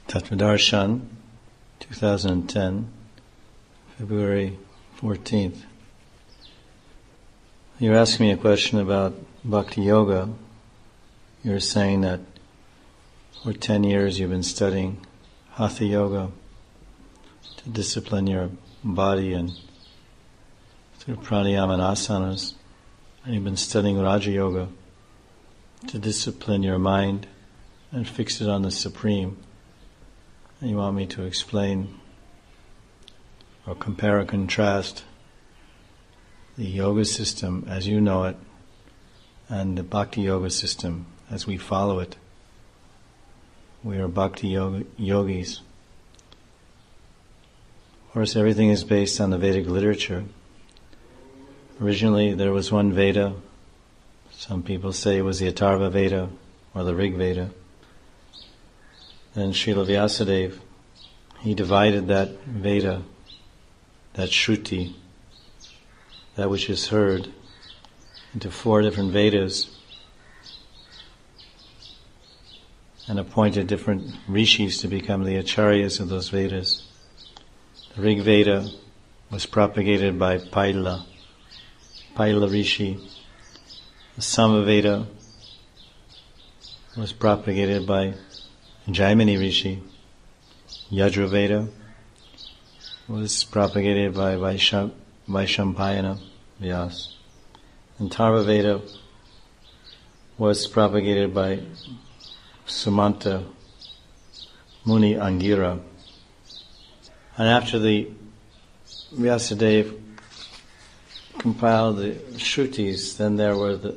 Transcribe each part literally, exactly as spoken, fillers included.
Tattvadarshan, two thousand ten, February fourteenth. You're asking me a question about Bhakti Yoga. You're saying that for ten years you've been studying Hatha Yoga to discipline your body and through pranayama and asanas. And you've been studying Raja Yoga to discipline your mind and fix it on the Supreme. And you want me to explain or compare or contrast the yoga system as you know it and the Bhakti Yoga system as we follow it. We are Bhakti yoga, yogis. Of course, everything is based on the Vedic literature. Originally, there was one Veda. Some people say it was the Atharva Veda or the Rig Veda. Then Srila Vyasadeva, he divided that Veda, that Shruti, that which is heard, into four different Vedas and appointed different rishis to become the acharyas of those Vedas. The Rig Veda was propagated by Paila, Paila Rishi. The Samaveda was propagated by Jaimini Rishi. Yajurveda was propagated by Vaisham, Vaishampayana Vyas. And Atharvaveda was propagated by Sumanta Muni Angira. And after the Vyasadeva compiled the Shrutis, then there were the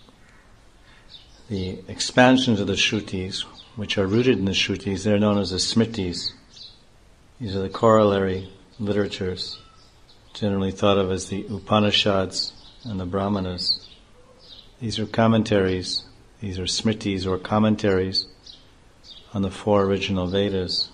the expansions of the Shrutis, which are rooted in the Shrutis. They're known as the Smritis. These are the corollary literatures, generally thought of as the Upanishads and the Brahmanas. These are commentaries. These are Smritis or commentaries on the four original Vedas.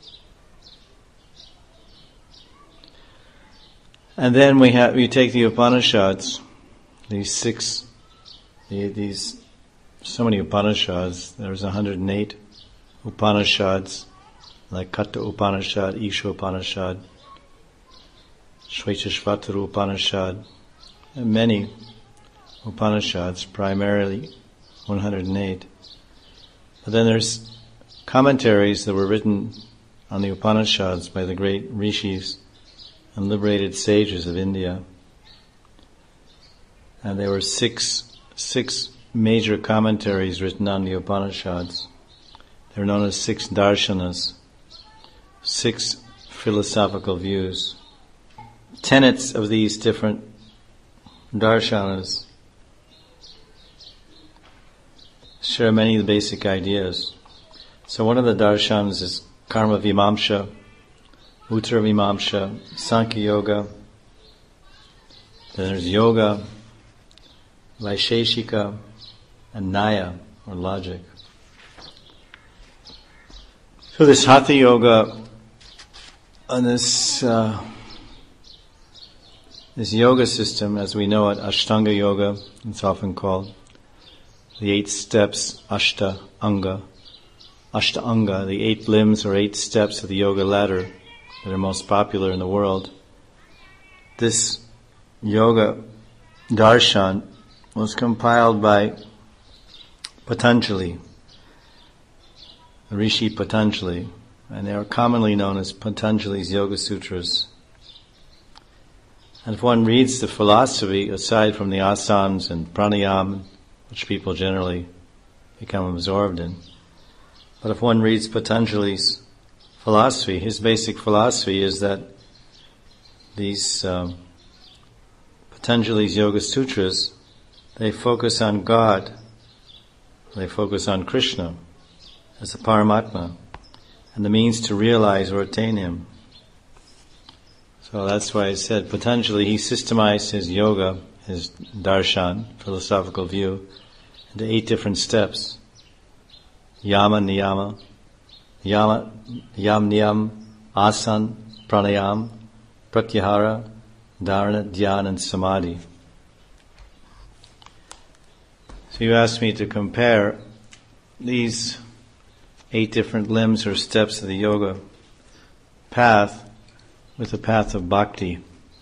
And then we have we take the Upanishads, these six, the, these so many Upanishads. There's one hundred eight Upanishads, like Katha Upanishad, Isha Upanishad, Shvetashvatara Upanishad, and many Upanishads, primarily one hundred eight. But then there's commentaries that were written on the Upanishads by the great rishis and liberated sages of India. And there were six six major commentaries written on the Upanishads. They're known as six darshanas, six philosophical views. Tenets of these different darshanas share many of the basic ideas. So one of the darshanas is Karma Vimamsha, Uttara Vimamsha, Sankhya Yoga. Then there's Yoga, Vaisheshika, and Nyaya, or logic. So this Hatha Yoga, and this uh, this yoga system, as we know it, Ashtanga Yoga, it's often called, the eight steps, Ashta Anga, Ashta Anga, the eight limbs or eight steps of the yoga ladder that are most popular in the world. This yoga darshan was compiled by Patanjali, Rishi Patanjali, and they are commonly known as Patanjali's Yoga Sutras. And if one reads the philosophy, aside from the asanas and pranayama, which people generally become absorbed in, but if one reads Patanjali's philosophy, his basic philosophy is that these um, Patanjali's Yoga Sutras, they focus on God, they focus on Krishna as a Paramatma, and the means to realize or attain Him. So that's why I said Patanjali, he systemized his yoga, his darshan, philosophical view, into eight different steps. Yama, Niyama, Yama, Yam, Niyam, Asan, Pranayam, Pratyahara, Dharana, Dhyan, and Samadhi. So you asked me to compare these eight different limbs or steps of the yoga path with the path of bhakti.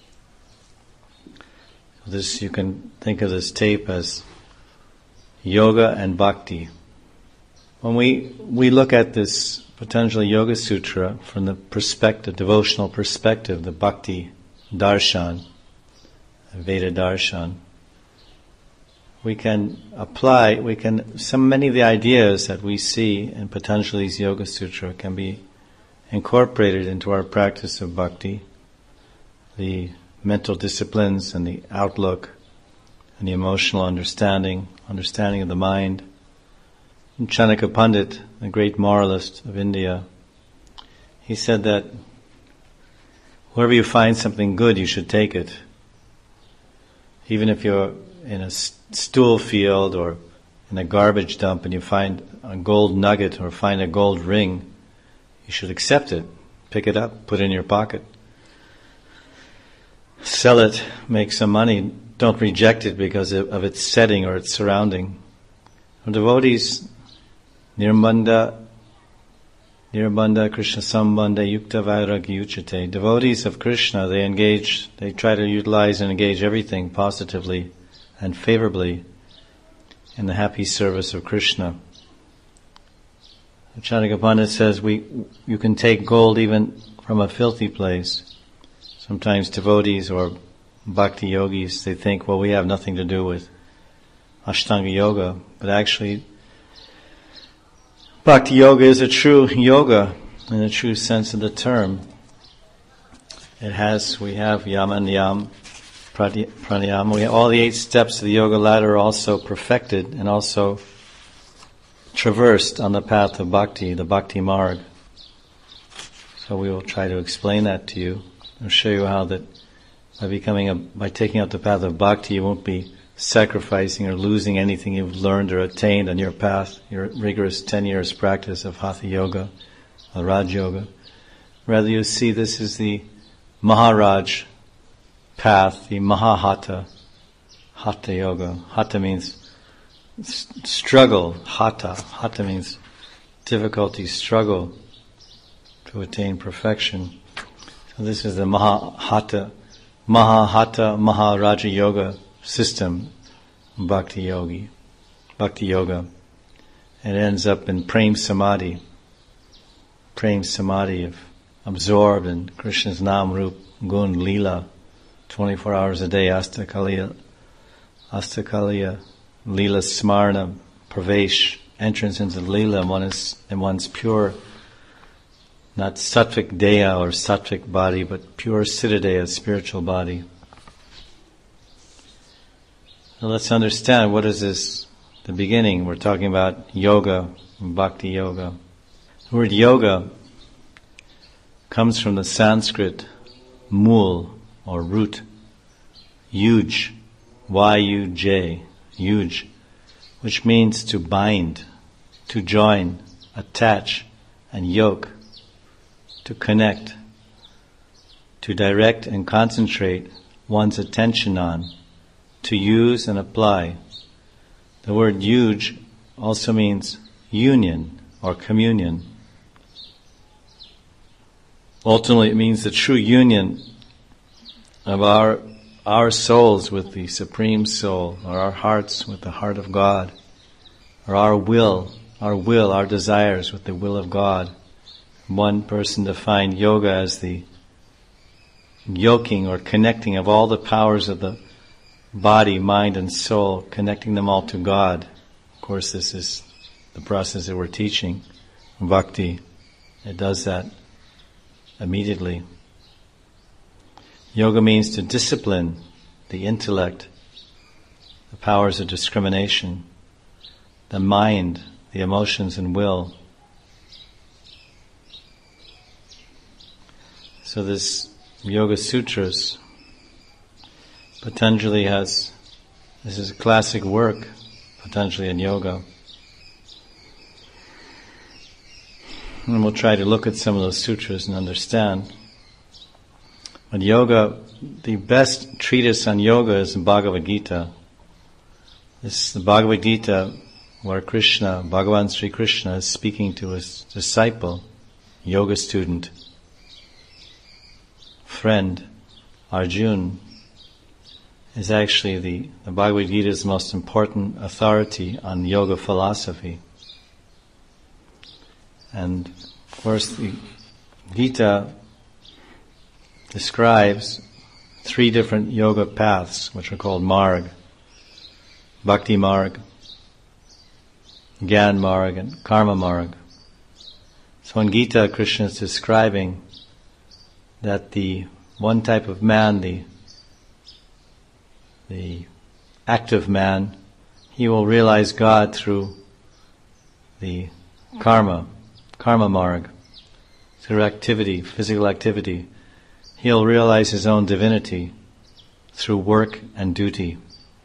This, you can think of this tape as yoga and bhakti. When we we look at this Patanjali Yoga Sutra from the perspective, devotional perspective, the bhakti darshan, Veda darshan, we can apply, we can, so many of the ideas that we see in Patanjali's Yoga Sutra can be incorporated into our practice of bhakti, the mental disciplines and the outlook and the emotional understanding, understanding of the mind. And Chanaka Pandit, the great moralist of India, he said that wherever you find something good, you should take it. Even if you're in a stool field or in a garbage dump and you find a gold nugget or find a gold ring, you should accept it, pick it up, put it in your pocket. Sell it, make some money. Don't reject it because of its setting or its surrounding. Devotees, Nirbandha, Nirbandha Krishna Sambandha Yukta Vairagya Uchate. Devotees of Krishna, they engage, they try to utilize and engage everything positively and favorably in the happy service of Krishna. Chanaka Pandit says we you can take gold even from a filthy place. Sometimes devotees or bhakti yogis, they think, well, we have nothing to do with Ashtanga Yoga, but actually Bhakti Yoga is a true yoga in the true sense of the term. It has, we have yama and yam, pranayama. We have all the eight steps of the yoga ladder are also perfected and also traversed on the path of bhakti, the bhakti marg. So we will try to explain that to you. I'll show you how that by becoming a, by taking up the path of bhakti, you won't be sacrificing or losing anything you've learned or attained on your path, your rigorous ten years practice of Hatha Yoga, or Raj Yoga. Rather, you see this is the Maharaj path, the Mahahata, Hatha Yoga. Hatha means struggle, Hatha. Hatha means difficulty, struggle to attain perfection. So this is the Mahahata, Mahahata Maharaja Yoga system, Bhakti Yogi, Bhakti Yoga. It ends up in Prem Samadhi, Prem Samadhi, of absorbed in Krishna's Nam, Rup, Gun, Leela, twenty-four hours a day, Astakaliya, Astakaliya, Leela Smarna, Pravesh, entrance into Leela, and one is in one's pure, not sattvic deha or sattvic body, but pure siddhadeha, spiritual body. So let's understand what is this, the beginning. We're talking about yoga, bhakti yoga. The word yoga comes from the Sanskrit mool or root, yuj, Y U J, yuj, which means to bind, to join, attach, and yoke, to connect, to direct and concentrate one's attention on, to use and apply. The word yuj also means union or communion. Ultimately, it means the true union of our our souls with the Supreme Soul, or our hearts with the heart of God, or our will, our will, our desires with the will of God. One person defined yoga as the yoking or connecting of all the powers of the body, mind, and soul, connecting them all to God. Of course, this is the process that we're teaching. Bhakti, it does that immediately. Yoga means to discipline the intellect, the powers of discrimination, the mind, the emotions and will. So this Yoga Sutras, Patanjali has, this is a classic work, Patanjali in yoga. And we'll try to look at some of those sutras and understand. But yoga, the best treatise on yoga is the Bhagavad Gita. This, the Bhagavad Gita where Krishna, Bhagavan Sri Krishna, is speaking to his disciple, yoga student, friend, Arjuna, is actually the, the Bhagavad Gita's most important authority on yoga philosophy. And of course the Gita describes three different yoga paths, which are called marg, bhakti marg, Gyan marg, and karma marg. So in Gita, Krishna is describing that the one type of man, the the active man, he will realize God through the karma, karma marg, through activity, physical activity. He'll realize his own divinity through work and duty.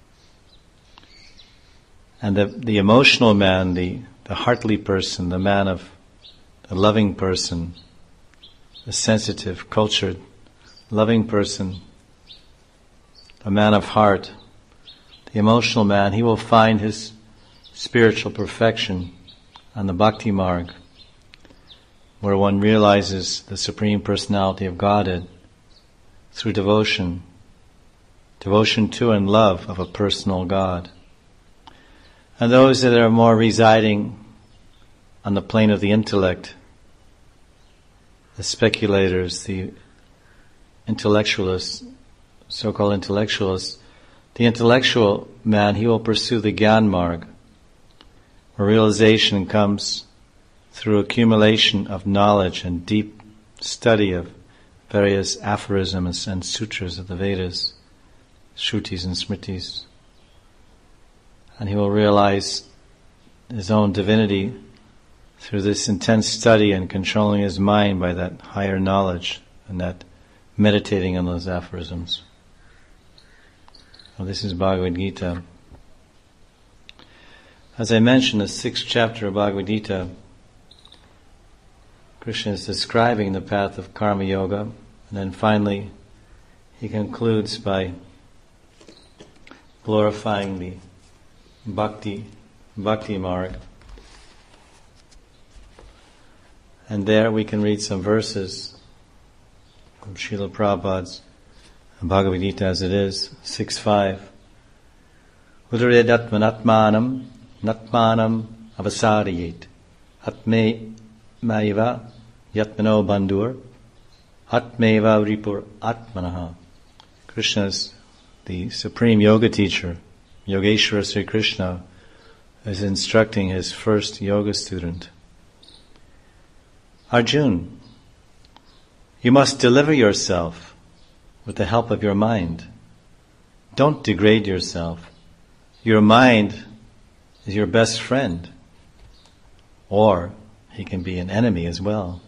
And the, the emotional man, the, the heartly person, the man of the loving person, the sensitive, cultured, loving person, the man of heart, the emotional man, he will find his spiritual perfection on the bhakti marg, where one realizes the Supreme Personality of Godhead through devotion, devotion to and love of a personal God. And those that are more residing on the plane of the intellect, the speculators, the intellectualists, so-called intellectualists, the intellectual man, he will pursue the Gyan marg, where realization comes through accumulation of knowledge and deep study of various aphorisms and sutras of the Vedas, Shrutis and Smritis. And he will realize his own divinity through this intense study and controlling his mind by that higher knowledge and that meditating on those aphorisms. Well, this is Bhagavad Gita. As I mentioned, the sixth chapter of Bhagavad Gita, Krishna is describing the path of karma yoga, and then finally he concludes by glorifying the bhakti, bhakti marg. And there we can read some verses from Srila Prabhupada's Bhagavad Gita as it is, six five. Udaredatmanatmanam natmanam avasariyet atme maiva yatmano bandhur atmeva ripur atmanaha. Krishna is the supreme yoga teacher. Yogeshwara Sri Krishna is instructing his first yoga student. Arjuna, you must deliver yourself with the help of your mind. Don't degrade yourself. Your mind is your best friend, or he can be an enemy as well.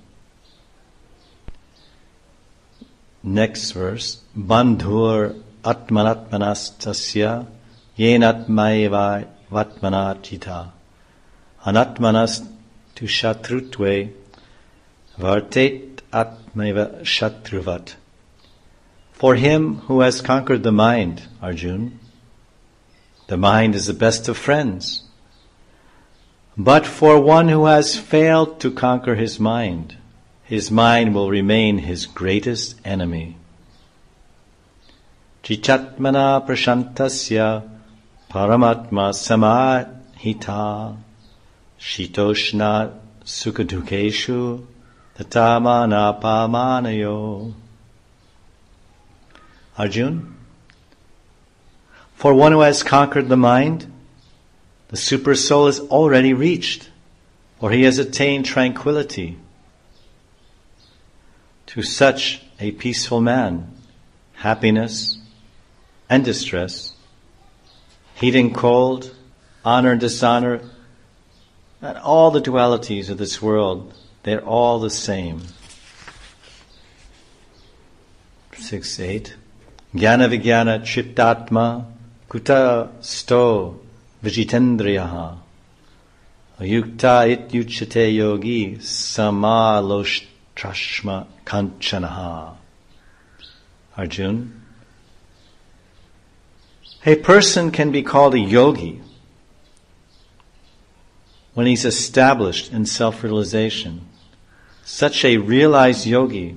Next verse, Bandhur atmanatmanastasya yenatmaeva vatmanachita anatmanas tu shatrutve vartet atmaiva shatruvat. For him who has conquered the mind, Arjuna, the mind is the best of friends. But for one who has failed to conquer his mind, his mind will remain his greatest enemy. Chichatmana prashantasya paramatma samahita shitoshna sukadukeshu tatamana pamanayo. Arjuna, for one who has conquered the mind, the super soul is already reached, or he has attained tranquility. To such a peaceful man, happiness and distress, heat and cold, honor and dishonor, and all the dualities of this world, they're all the same. six eight. Jnana vijnana chittatma kuta sto vijitendriyaha ayukta ityuchate yogi samaloshtashma kanchanaha. Arjuna, a person can be called a yogi when he's established in self-realization, such a realized yogi,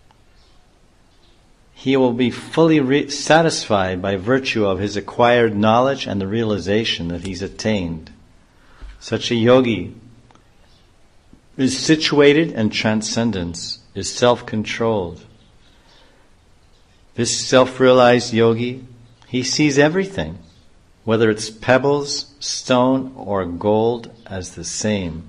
he will be fully re- satisfied by virtue of his acquired knowledge and the realization that he's attained. Such a yogi is situated in transcendence, is self-controlled. This self-realized yogi, he sees everything, whether it's pebbles, stone, or gold, as the same.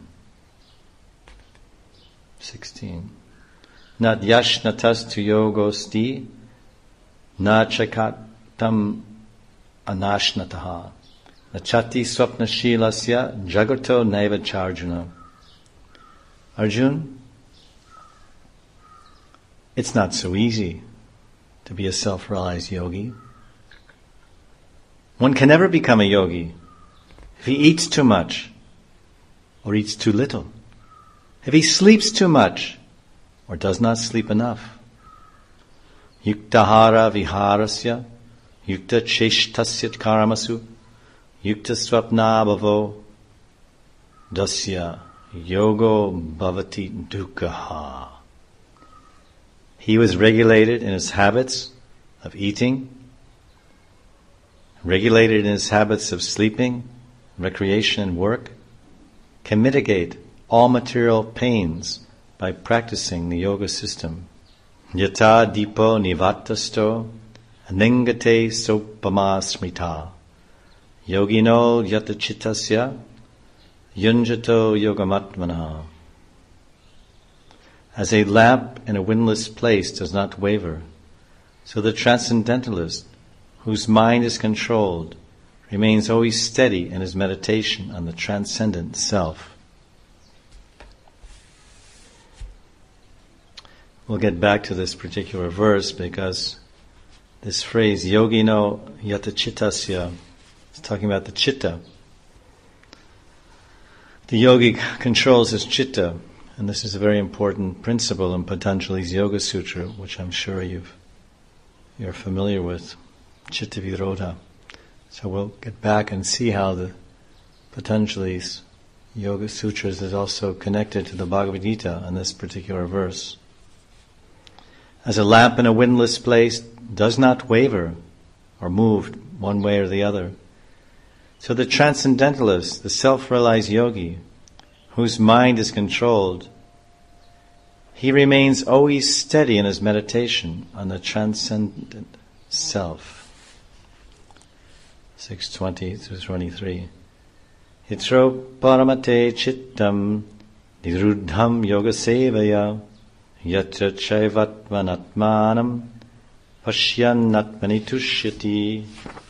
sixteen. Nat yashnatas tu yogosti, na chakatam anashnataha, nachati swapnashilasya jagato naiva charjuna. Arjun, it's not so easy to be a self-realized yogi. One can never become a yogi if he eats too much or eats too little, if he sleeps too much or does not sleep enough. Yuktahara viharasya, yukta cheshtasya karamasu, yukta swapnabhavo, dasya yogo bhavati dukkha. He was regulated in his habits of eating, regulated in his habits of sleeping, recreation and work, can mitigate all material pains by practicing the yoga system. Yata dipo nivatasto anengate sopama smrita yogino yata chittasya yunjato yogamatmana. As a lamp in a windless place does not waver, so the transcendentalist, whose mind is controlled, remains always steady in his meditation on the transcendent self. We'll get back to this particular verse because this phrase, yogino yata chittasya, is talking about the chitta. The yogi controls his chitta, and this is a very important principle in Patanjali's Yoga Sutra, which I'm sure you've, you're familiar with, Chitta Virodha. So we'll get back and see how the Patanjali's Yoga Sutras is also connected to the Bhagavad Gita in this particular verse. As a lamp in a windless place does not waver or move one way or the other, so the transcendentalist, the self-realized yogi, whose mind is controlled, he remains always steady in his meditation on the transcendent self. six twenty through twenty-three. Hitro paramate chittam nirudham yoga sevaya yatra chaivatmanatmanam pashyannatmani tushyati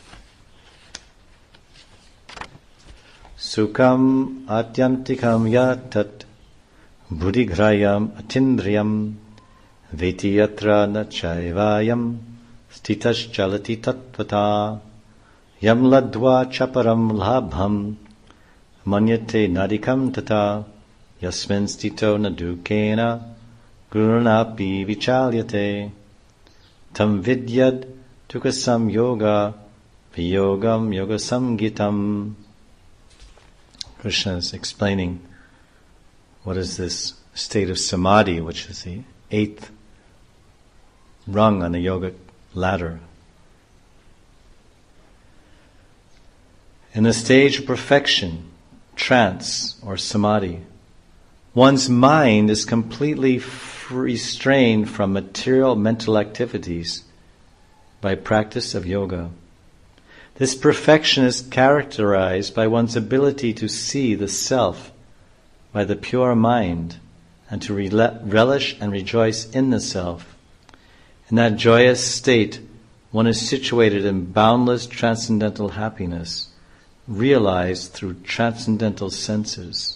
Sukam atyantikam yatat buddhigrayam atindriyam veti yatra nachaivayam stitaschalati tatvata yam ladva chaparam labham manyate nadikam tata yasmin stito nadukena gurunapi vichalyate tam vidyad tukasam yoga viyogam yogasam gitam. Krishna is explaining what is this state of samadhi, which is the eighth rung on the yogic ladder. In the stage of perfection, trance or samadhi, one's mind is completely restrained from material mental activities by practice of yoga. This perfection is characterized by one's ability to see the self by the pure mind and to relish and rejoice in the self. In that joyous state, one is situated in boundless transcendental happiness, realized through transcendental senses.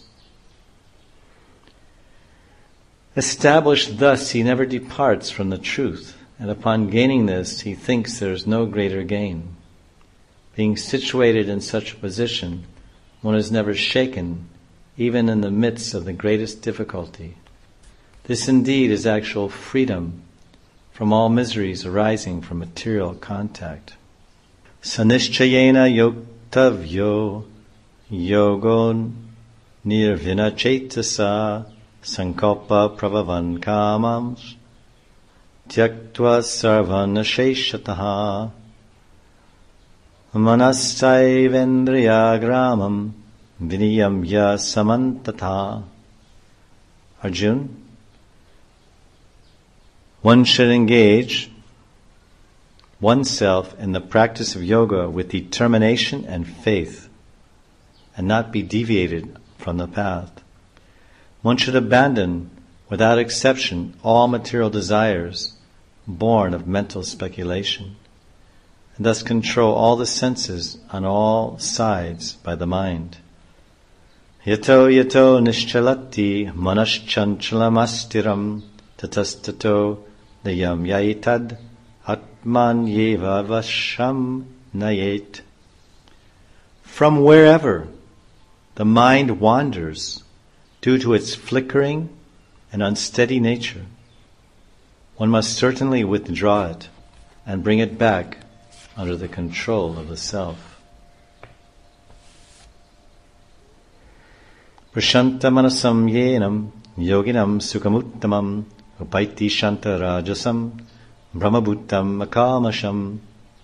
Established thus, he never departs from the truth, and upon gaining this, he thinks there is no greater gain. Being situated in such a position, one is never shaken, even in the midst of the greatest difficulty. This indeed is actual freedom from all miseries arising from material contact. Sanishchayena yoktavyo yogon nirvina cetasa sankalpa prabhavan kamams tyaktva sarvan asheshataha manassaivendriya gramam viniyamya samantata. Arjuna, one should engage oneself in the practice of yoga with determination and faith and not be deviated from the path. One should abandon, without exception, all material desires born of mental speculation, and thus control all the senses on all sides by the mind. Yato yato nischalati manaschanchalamastiram tatastato nayam yaitad atman yeva vasham nayet. From wherever the mind wanders due to its flickering and unsteady nature, one must certainly withdraw it and bring it back under the control of the self. Prashanta manasam yenam yoginam sukhamuttamam upaiti shanta rajasam brahmabhuttam akamasham.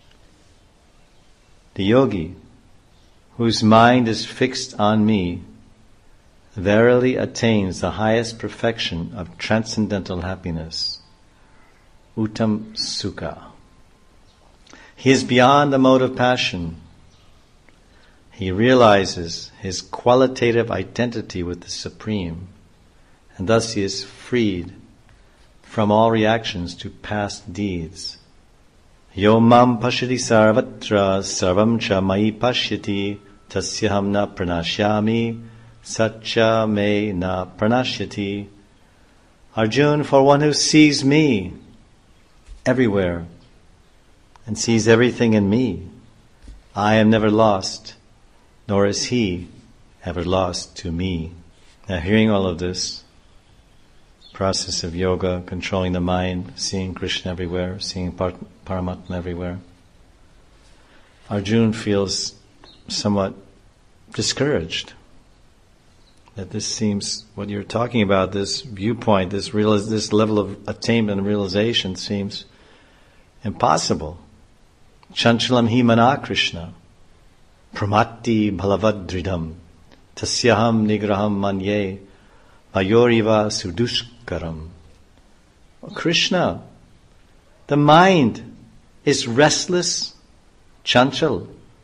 The yogi, whose mind is fixed on me, verily attains the highest perfection of transcendental happiness, uttam sukha. He is beyond the mode of passion. He realizes his qualitative identity with the Supreme, and thus he is freed from all reactions to past deeds. Yo mam pashyati sarvatra sarvam cha mai pashyati tasyaham na pranashyami satcha me na pranashyati. Arjuna, for one who sees me everywhere and sees everything in me, I am never lost, nor is he ever lost to me. Now, hearing all of this process of yoga, controlling the mind, seeing Krishna everywhere, seeing Par- Paramatma everywhere, Arjuna feels somewhat discouraged. That this seems, what you're talking about, this viewpoint, this real, this level of attainment and realization seems impossible. Chanchalam hi mana Krishna pramatti bhalavad dridham tasyaham nigraham manye vayoriva sudushkaram. Krishna, the mind is restless, chanchal,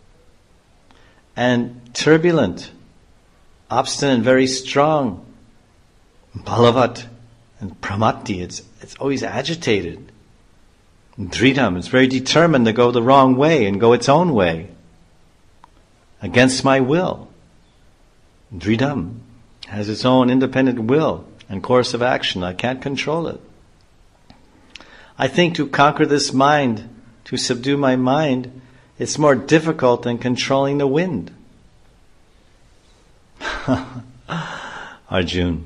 and turbulent, obstinate, very strong. Bhalavat and pramatti, it's it's always agitated. Dridham, it's very determined to go the wrong way and go its own way, against my will. Dridham has its own independent will and course of action. I can't control it. I think to conquer this mind, to subdue my mind, it's more difficult than controlling the wind. Arjuna,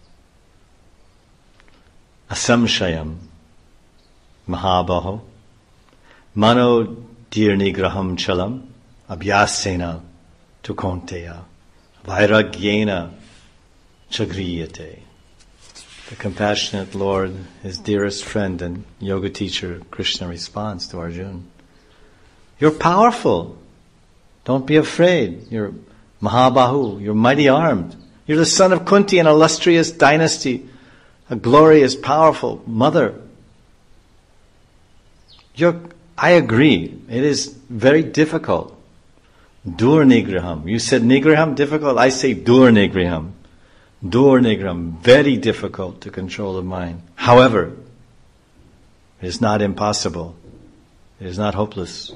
asamshayam mahabaho mano dirnigraham chalam abhyasena tukonteya vairagyena chagriyate. The compassionate Lord, his dearest friend and yoga teacher, Krishna responds to Arjuna. You're powerful. Don't be afraid. You're Mahabahu. You're mighty armed. You're the son of Kunti, an illustrious dynasty, a glorious, powerful mother. You're, I agree. It is very difficult. Dur nigraham. You said nigraham, difficult. I say dur nigraham. Dur nigraham. Very difficult to control the mind. However, it is not impossible. It is not hopeless.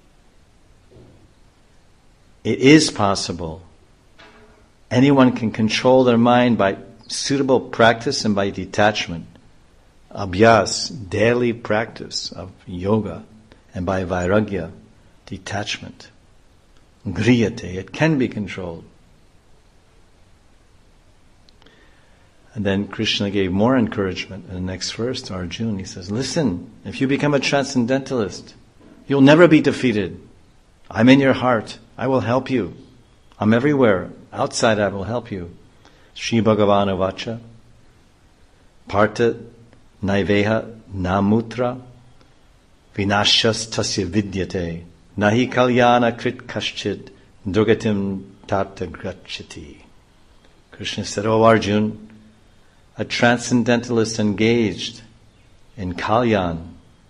It is possible. Anyone can control their mind by suitable practice and by detachment. Abhyas, daily practice of yoga, and by vairagya, detachment. Griyate, it can be controlled. And then Krishna gave more encouragement in the next verse to Arjuna. He says, listen, if you become a transcendentalist, you'll never be defeated. I'm in your heart. I will help you. I'm everywhere. Outside I will help you. Shri Bhagavana Vacha Partha Naiveha Namutra Vinashas Tasya Vidyate Nahi Kalyana Krit Kashchit Durgatim Tata Grachati. Krishna said, O Arjuna, a transcendentalist engaged in Kalyan,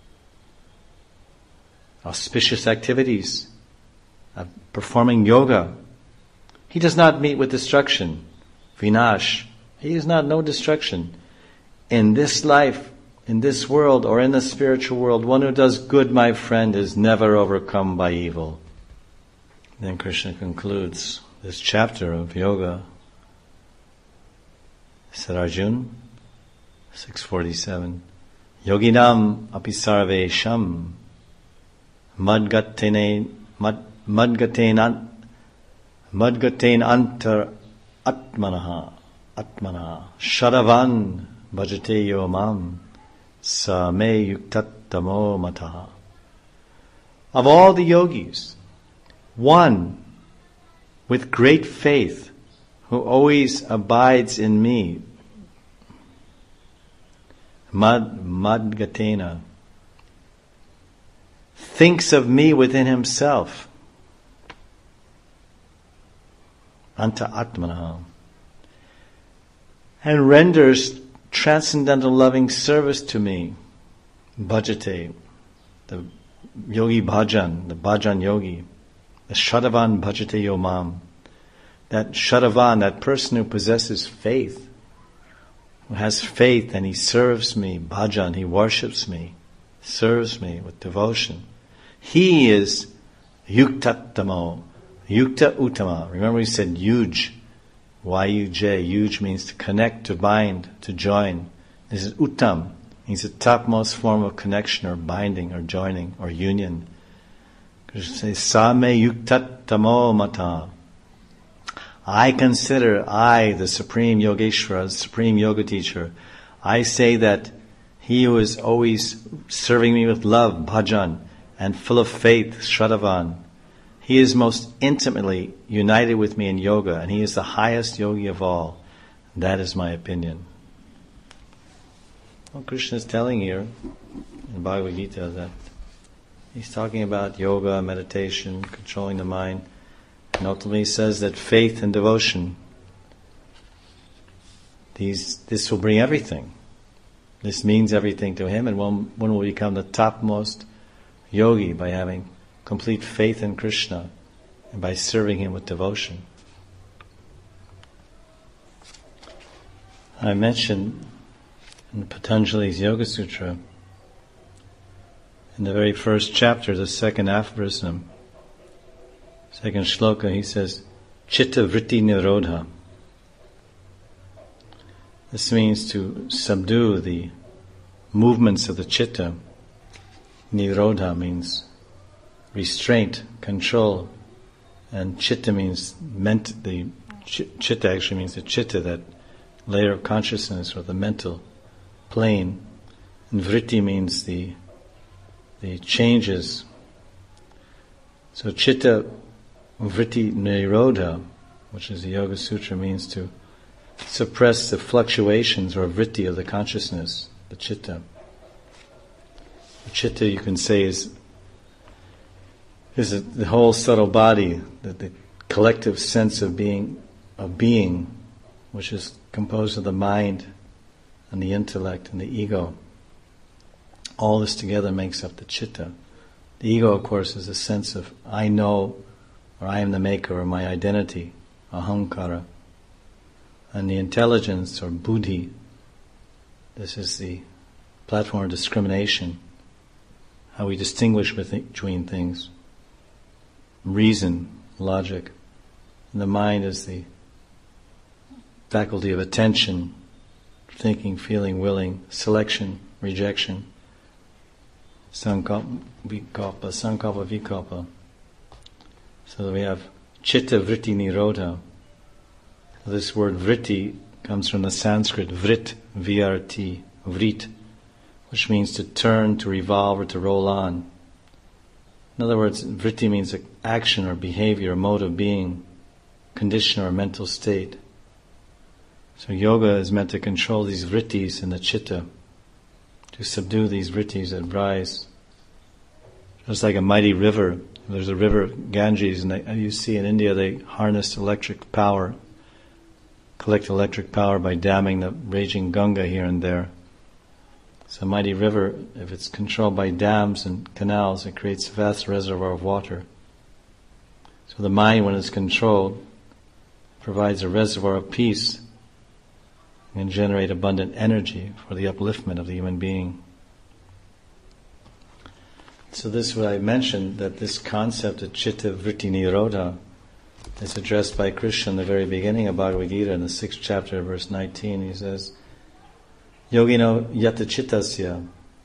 auspicious activities, of performing yoga, he does not meet with destruction. Vinash. He does not know destruction. In this life, in this world, or in the spiritual world, one who does good, my friend, is never overcome by evil. Then Krishna concludes this chapter of yoga. Said Arjuna, six forty-seven, Yoginam apisarvesham madgatene madgaten madgaten antar atmanaha atmana shadavan bhajate yomam sa me yuktatamo mataha. Of all the yogis, one with great faith who always abides in me, Mad Madgatena, thinks of me within himself, Anta Atmana, and renders transcendental loving service to me, Bhajate, the yogi bhajan, the bhajan yogi, the Shadavan Bhajate Yomam. That Shadavan, that person who possesses faith, who has faith and he serves me, bhajan, he worships me, serves me with devotion. He is yuktatamo, yukta uttama. Remember we said yuj, Y U J, yuj means to connect, to bind, to join. This is uttam, means the topmost form of connection or binding or joining or union. Krishna says, sa me yuktatamo mata. I consider, I, the Supreme Yogeshwara, the Supreme Yoga Teacher, I say that he who is always serving me with love, bhajan, and full of faith, Shadavan, he is most intimately united with me in yoga, and he is the highest yogi of all. That is my opinion. Well, Krishna is telling here in Bhagavad Gita that he's talking about yoga, meditation, controlling the mind. And ultimately he says that faith and devotion, these this will bring everything. This means everything to him, and one, one will become the topmost yogi by having complete faith in Krishna and by serving him with devotion. I mentioned in Patanjali's Yoga Sutra, in the very first chapter, the second aphorism, second shloka, he says, Chitta Vritti Nirodha. This means to subdue the movements of the chitta. Nirodha means restraint, control, and chitta means meant. The ch- chitta actually means the chitta, that layer of consciousness or the mental plane. And vritti means the the changes. So chitta vritti nirodha, which is the Yoga Sutra, means to suppress the fluctuations or vritti of the consciousness, the chitta. The chitta, you can say, is is a, the whole subtle body, the, the collective sense of being, of being, which is composed of the mind and the intellect and the ego. All this together makes up the chitta. The ego, of course, is a sense of I know, or I am the maker, or my identity, ahankara. And the intelligence, or buddhi, this is the platform of discrimination, how we distinguish between things. Reason, logic. And the mind is the faculty of attention, thinking, feeling, willing, selection, rejection, sankalpa, vikalpa, sankalpa, vikalpa. So that we have chitta vritti nirodha. This word vritti comes from the Sanskrit vrit, V R T, vrit, which means to turn, to revolve, or to roll on. In other words, vritti means action or behavior, or mode of being, condition or mental state. So yoga is meant to control these vrittis in the chitta, to subdue these vrittis that rise. Just like a mighty river. There's a river, Ganges, and they, you see in India they harness electric power, collect electric power by damming the raging Ganga here and there. It's a mighty river. If it's controlled by dams and canals, it creates a vast reservoir of water. So the mind, when it's controlled, provides a reservoir of peace and generate abundant energy for the upliftment of the human being. So this is what I mentioned, that this concept of Chitta Vritti Nirodha is addressed by Krishna in the very beginning of Bhagavad Gita in the sixth chapter, verse nineteen. He says, Yogino yata chittasya.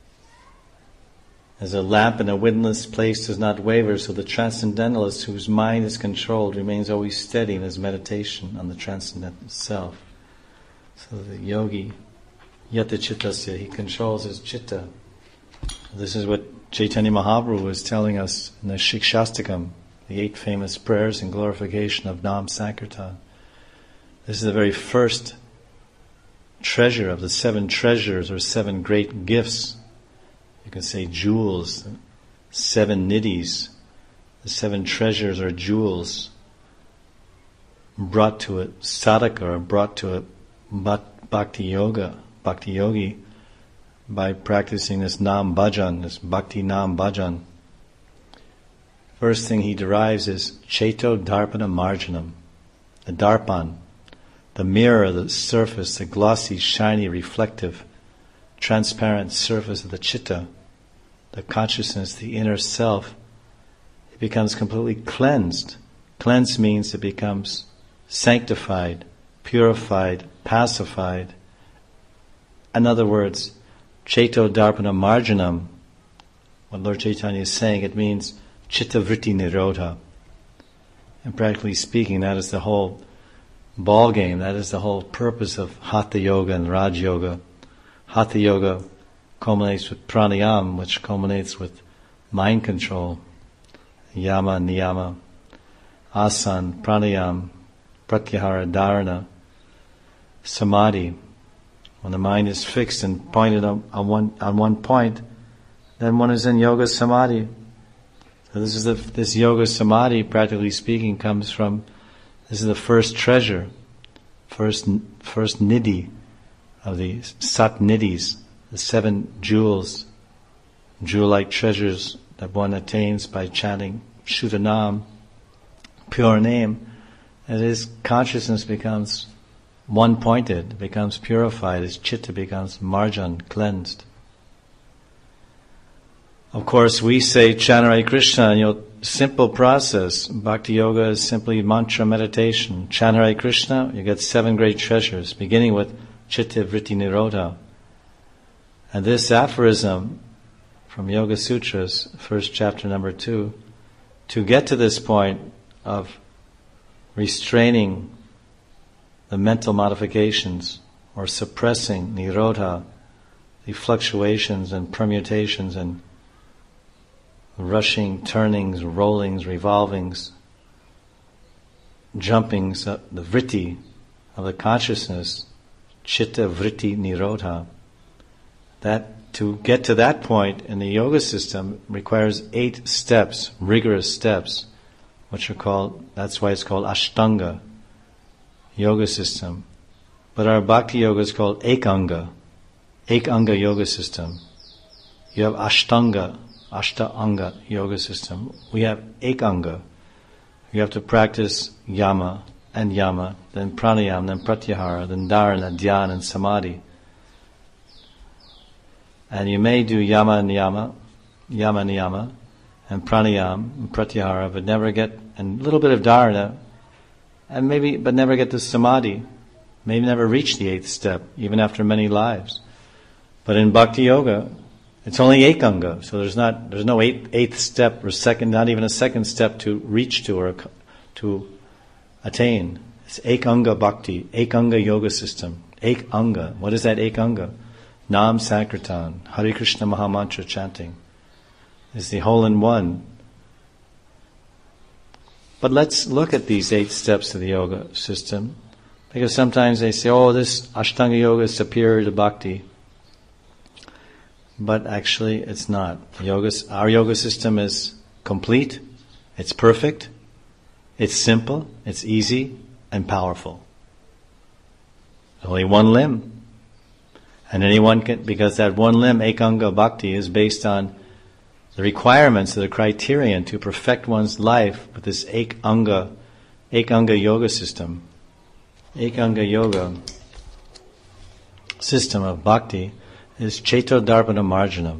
As a lamp in a windless place does not waver, so the transcendentalist whose mind is controlled remains always steady in his meditation on the transcendental self. So the yogi, yata chittasya, he controls his chitta. This is what Chaitanya Mahaprabhu was telling us in the Shikshastakam, the eight famous prayers in glorification of Nam Sankirtan. This is the very first treasure of the seven treasures or seven great gifts. You can say jewels, seven nidhis. The seven treasures are jewels brought to a sadhaka or brought to a bhakti yoga, bhakti yogi, by practicing this Nam Bhajan, this Bhakti Nam Bhajan. First thing he derives is Cheto Darpana Marjanam, the Darpan, the mirror, the surface, the glossy, shiny, reflective, transparent surface of the chitta, the consciousness, the inner self. It becomes completely cleansed. Cleansed means it becomes sanctified, purified, pacified. In other words, Cheto Darpana Marjanam, what Lord Chaitanya is saying, it means Chitta Vritti Nirodha. And practically speaking, that is the whole ball game, that is the whole purpose of Hatha Yoga and Raj Yoga. Hatha Yoga culminates with pranayama, which culminates with mind control, yama, niyama, asana, pranayama, pratyahara, dharana, samadhi. When the mind is fixed and pointed on, on one on one point, then one is in yoga samadhi. So this is the this yoga samadhi, practically speaking, comes from this is the first treasure, first first nidhi of the sat nidhis, the seven jewels, jewel-like treasures that one attains by chanting Shuddhanam, pure name. And his consciousness becomes one-pointed, becomes purified, his chitta becomes marjan, cleansed. Of course, we say chant Hare Krishna, and you know, simple process. Bhakti Yoga is simply mantra meditation. Chant Hare Krishna, you get seven great treasures, beginning with Chitta Vritti Nirodha. And this aphorism from Yoga Sutras, first chapter, number two, to get to this point of restraining the mental modifications or suppressing nirodha, the fluctuations and permutations and rushing, turnings, rollings, revolvings, jumpings, uh, the vritti of the consciousness, chitta vritti nirodha. That to get to that point in the yoga system requires eight steps, rigorous steps, which are called, that's why it's called Ashtanga yoga system. But our Bhakti Yoga is called Ekanga, Ekanga yoga system. You have Ashtanga, Ashtanga yoga system. We have Ekanga. You have to practice Yama and Yama, then Pranayama, then Pratyahara, then Dharana, Dhyana, and Samadhi. And you may do Yama and Yama, Yama and Yama, and Pranayama and Pratyahara, but never get, and a little bit of Dharana, and maybe, but never get to Samadhi. Maybe never reach the eighth step, even after many lives. But in Bhakti Yoga, it's only Ekanga, so there's not, there's no eighth, eighth step or second, not even a second step to reach to or to attain. It's Ekanga Bhakti, Ekanga yoga system. Ekanga. What is that Ekanga? Nam Sankirtan, Hare Krishna Mahamantra chanting. It's the whole-in-one. But let's look at these eight steps of the yoga system. Because sometimes they say, oh, this Ashtanga Yoga is superior to Bhakti. But actually it's not. Yoga, our yoga system is complete, it's perfect, it's simple, it's easy, and powerful. Only one limb. And anyone can, because that one limb, Ekanga Bhakti, is based on the requirements of the criterion to perfect one's life with this Ekanga, Ekanga yoga system. Ekanga yoga system of Bhakti is Cheto Darpana Marjanam.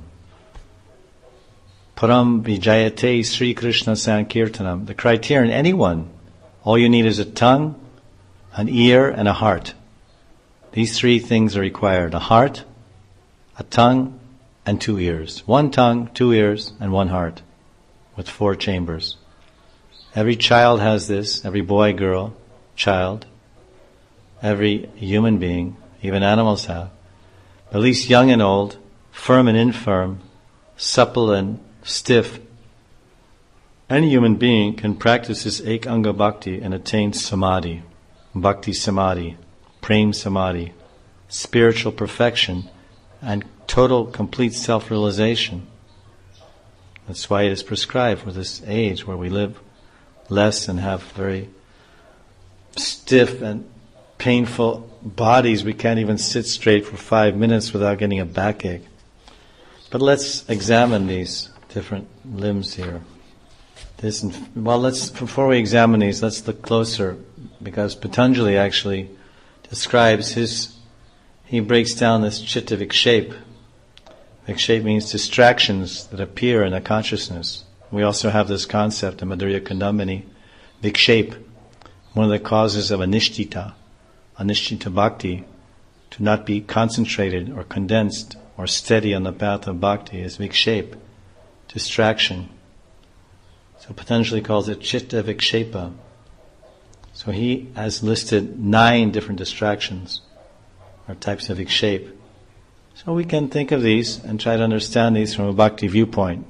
Param Vijayate Sri Krishna Sankirtanam. The criterion, anyone, all you need is a tongue, an ear, and a heart. These three things are required. A heart, a tongue, and two ears. One tongue, two ears, and one heart, with four chambers. Every child has this, every boy, girl, child, every human being, even animals have. At least young and old, firm and infirm, supple and stiff. Any human being can practice this Ekanga Bhakti and attain Samadhi, Bhakti Samadhi, Prem Samadhi, spiritual perfection, and total, complete self-realization. That's why it is prescribed for this age where we live less and have very stiff and painful bodies. We can't even sit straight for five minutes without getting a backache. But let's examine these different limbs here. This, well, let's before we examine these, let's look closer, because Patanjali actually describes his. He breaks down this chitta vikshepa. Vikshepa means distractions that appear in a consciousness. We also have this concept in Madhurya Kandamini, vikshepa, one of the causes of anishtita, anishtita bhakti, to not be concentrated or condensed or steady on the path of bhakti is vikshepa, distraction. So Patanjali calls it chitta vikshepa. So he has listed nine different distractions, or types of vikshepa. So we can think of these and try to understand these from a bhakti viewpoint.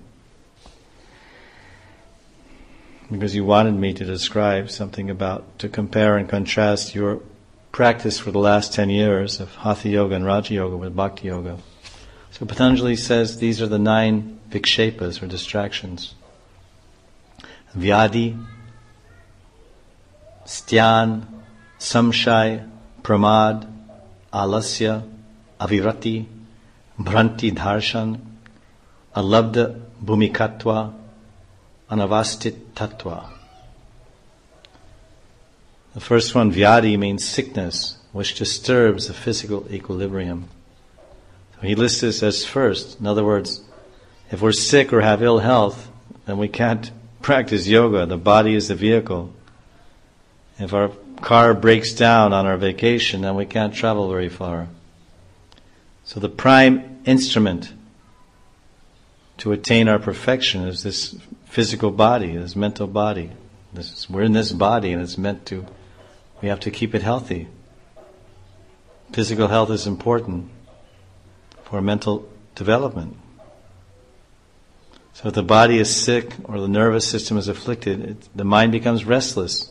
Because you wanted me to describe something about, to compare and contrast your practice for the last ten years of Hatha Yoga and Raja Yoga with Bhakti Yoga. So Patanjali says these are the nine vikshepas, or distractions. Vyadi, Styan, Samshay, Pramad, Alasya, Avirati, Bhranti Dharshan, Alabdha Bhumikatva, Anavastit Tattva. The first one, Vyadi, means sickness, which disturbs the physical equilibrium. So he lists this as first. In other words, if we're sick or have ill health, then we can't practice yoga. The body is the vehicle. If our car breaks down on our vacation, then we can't travel very far. So the prime instrument to attain our perfection is this physical body, this mental body. This is, we're in this body and it's meant to, we have to keep it healthy. Physical health is important for mental development. So if the body is sick or the nervous system is afflicted, it, the mind becomes restless,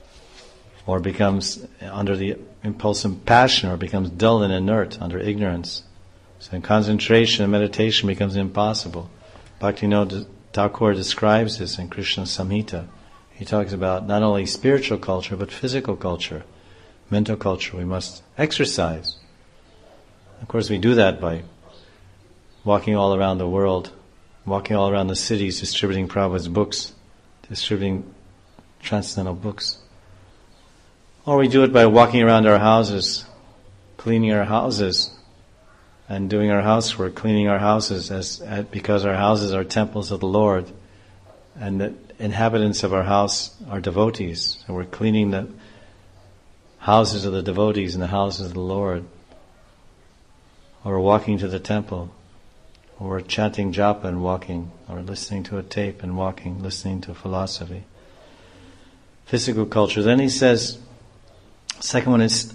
or becomes under the impulse of passion, or becomes dull and inert under ignorance. So in concentration and meditation becomes impossible. Bhaktivinoda Thakur describes this in Krishna Samhita. He talks about not only spiritual culture, but physical culture, mental culture. We must exercise. Of course, we do that by walking all around the world, walking all around the cities, distributing Prabhupada's books, distributing transcendental books. Or we do it by walking around our houses, cleaning our houses, and doing our housework, cleaning our houses, as, as because our houses are temples of the Lord, and the inhabitants of our house are devotees. So we're cleaning the houses of the devotees and the houses of the Lord. Or we're walking to the temple, or we're chanting japa and walking, or listening to a tape and walking, listening to philosophy. Physical culture. Then he says, second one is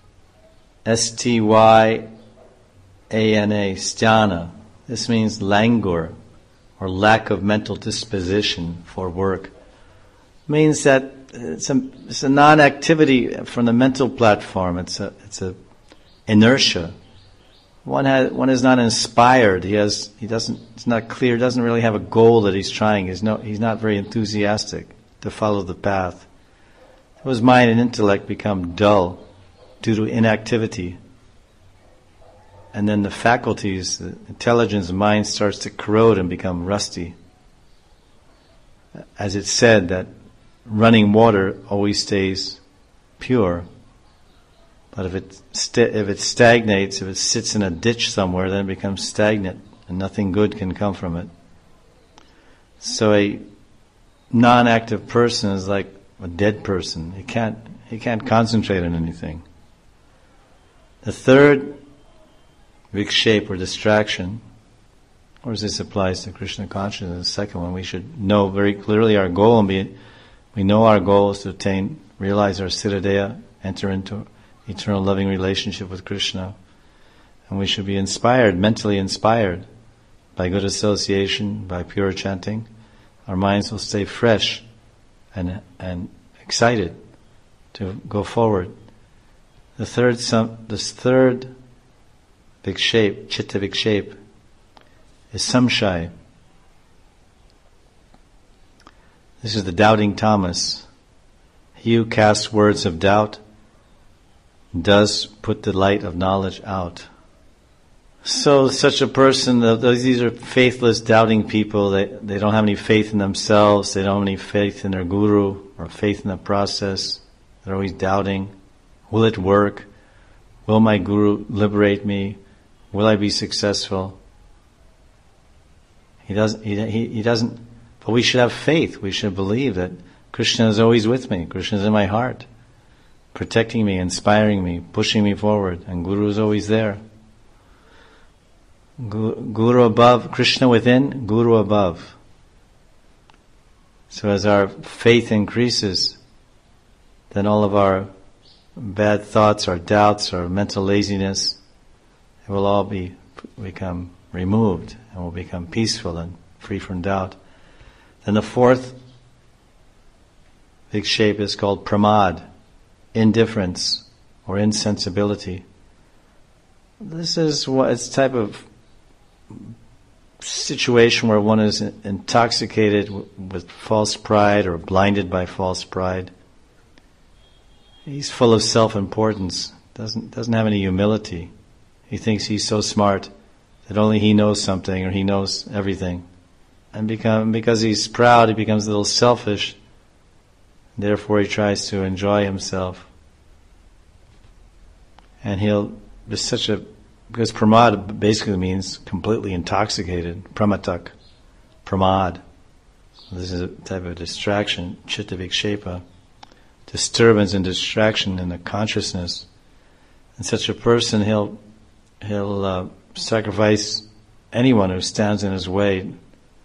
S T Y A N A, sthana. This means languor, or lack of mental disposition for work. It means that it's a it's a non-activity from the mental platform. It's a it's a inertia. One has one is not inspired. He has he doesn't. It's not clear. Doesn't really have a goal that he's trying. He's no. He's not very enthusiastic to follow the path. His mind and intellect become dull due to inactivity. And then the faculties, the intelligence, the mind starts to corrode and become rusty. As it's said that running water always stays pure. But if it st- if it stagnates, if it sits in a ditch somewhere, then it becomes stagnant and nothing good can come from it. So a non-active person is like a dead person. He can't he can't concentrate on anything. The third vikshepa or distraction, of course this applies to Krishna consciousness. The second one, we should know very clearly our goal, and be, we know our goal is to attain, realize our Siddhadeha, enter into eternal loving relationship with Krishna. And we should be inspired, mentally inspired, by good association, by pure chanting. Our minds will stay fresh and and excited to go forward. The third, some, this third vikshepa, chitta vikshepa, is samshaya. This is the doubting Thomas. He who casts words of doubt does put the light of knowledge out. So such a person, these are faithless, doubting people. They, they don't have any faith in themselves. They don't have any faith in their guru or faith in the process. They're always doubting. Will it work? Will my guru liberate me? Will I be successful? He doesn't, he, he, he doesn't, but we should have faith. We should believe that Krishna is always with me. Krishna is in my heart, protecting me, inspiring me, pushing me forward, and Guru is always there. Guru above, Krishna within, Guru above. So as our faith increases, then all of our bad thoughts, our doubts, our mental laziness, it will all be become removed, and will become peaceful and free from doubt. Then the fourth vikshepa is called pramad, indifference or insensibility. This is what it's type of situation where one is intoxicated with false pride or blinded by false pride. He's full of self-importance, doesn't doesn't have any humility. He thinks he's so smart that only he knows something or he knows everything. And become because he's proud, he becomes a little selfish. Therefore he tries to enjoy himself. And he'll, there's such a, because pramad basically means completely intoxicated, pramatak, pramad. This is a type of distraction, chitta vikshepa, disturbance and distraction in the consciousness. And such a person, he'll he'll uh, sacrifice anyone who stands in his way.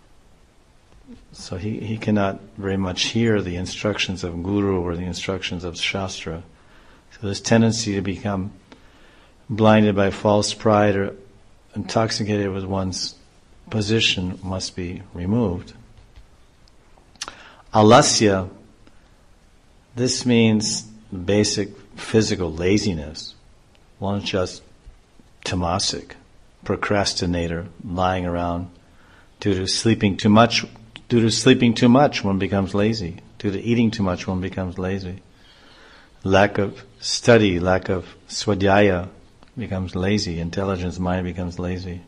So he, he cannot very much hear the instructions of Guru or the instructions of Shastra. So this tendency to become blinded by false pride or intoxicated with one's position must be removed. Alasya, this means basic physical laziness. One's just tamasic, procrastinator, lying around. Due to sleeping too much, due to sleeping too much, one becomes lazy. Due to eating too much, one becomes lazy. Lack of study, lack of swadhyaya becomes lazy. Intelligence, mind becomes lazy.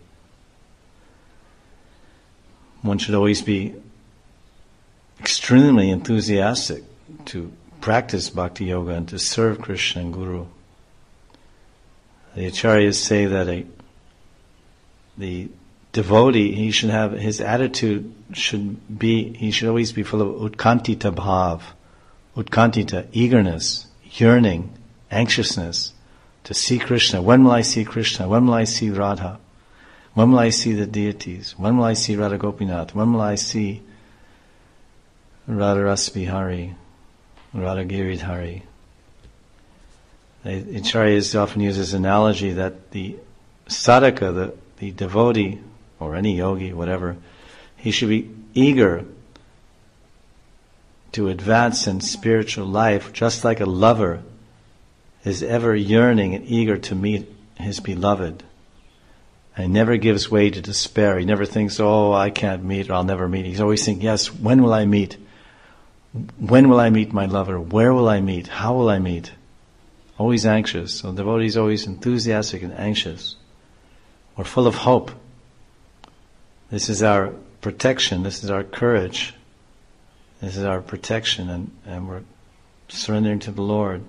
One should always be extremely enthusiastic to practice bhakti yoga and to serve Krishna and Guru. The acharyas say that a the devotee, he should have, his attitude should be, he should always be full of utkantita bhav, utkantita, eagerness, yearning, anxiousness to see Krishna. When will I see Krishna? When will I see Radha? When will I see the deities? When will I see Radha Gopinath? When will I see Radha Rasbihari, Radha Giridhari? The acharyas often use this analogy that the sadhaka, the, the devotee, or any yogi, whatever, he should be eager to advance in spiritual life, just like a lover is ever yearning and eager to meet his beloved. And he never gives way to despair. He never thinks, oh, I can't meet or I'll never meet. He's always thinking, yes, when will I meet? When will I meet my lover? Where will I meet? How will I meet? Always anxious. So the devotee is always enthusiastic and anxious. We're full of hope. This is our protection. This is our courage. This is our protection, and, and we're surrendering to the Lord.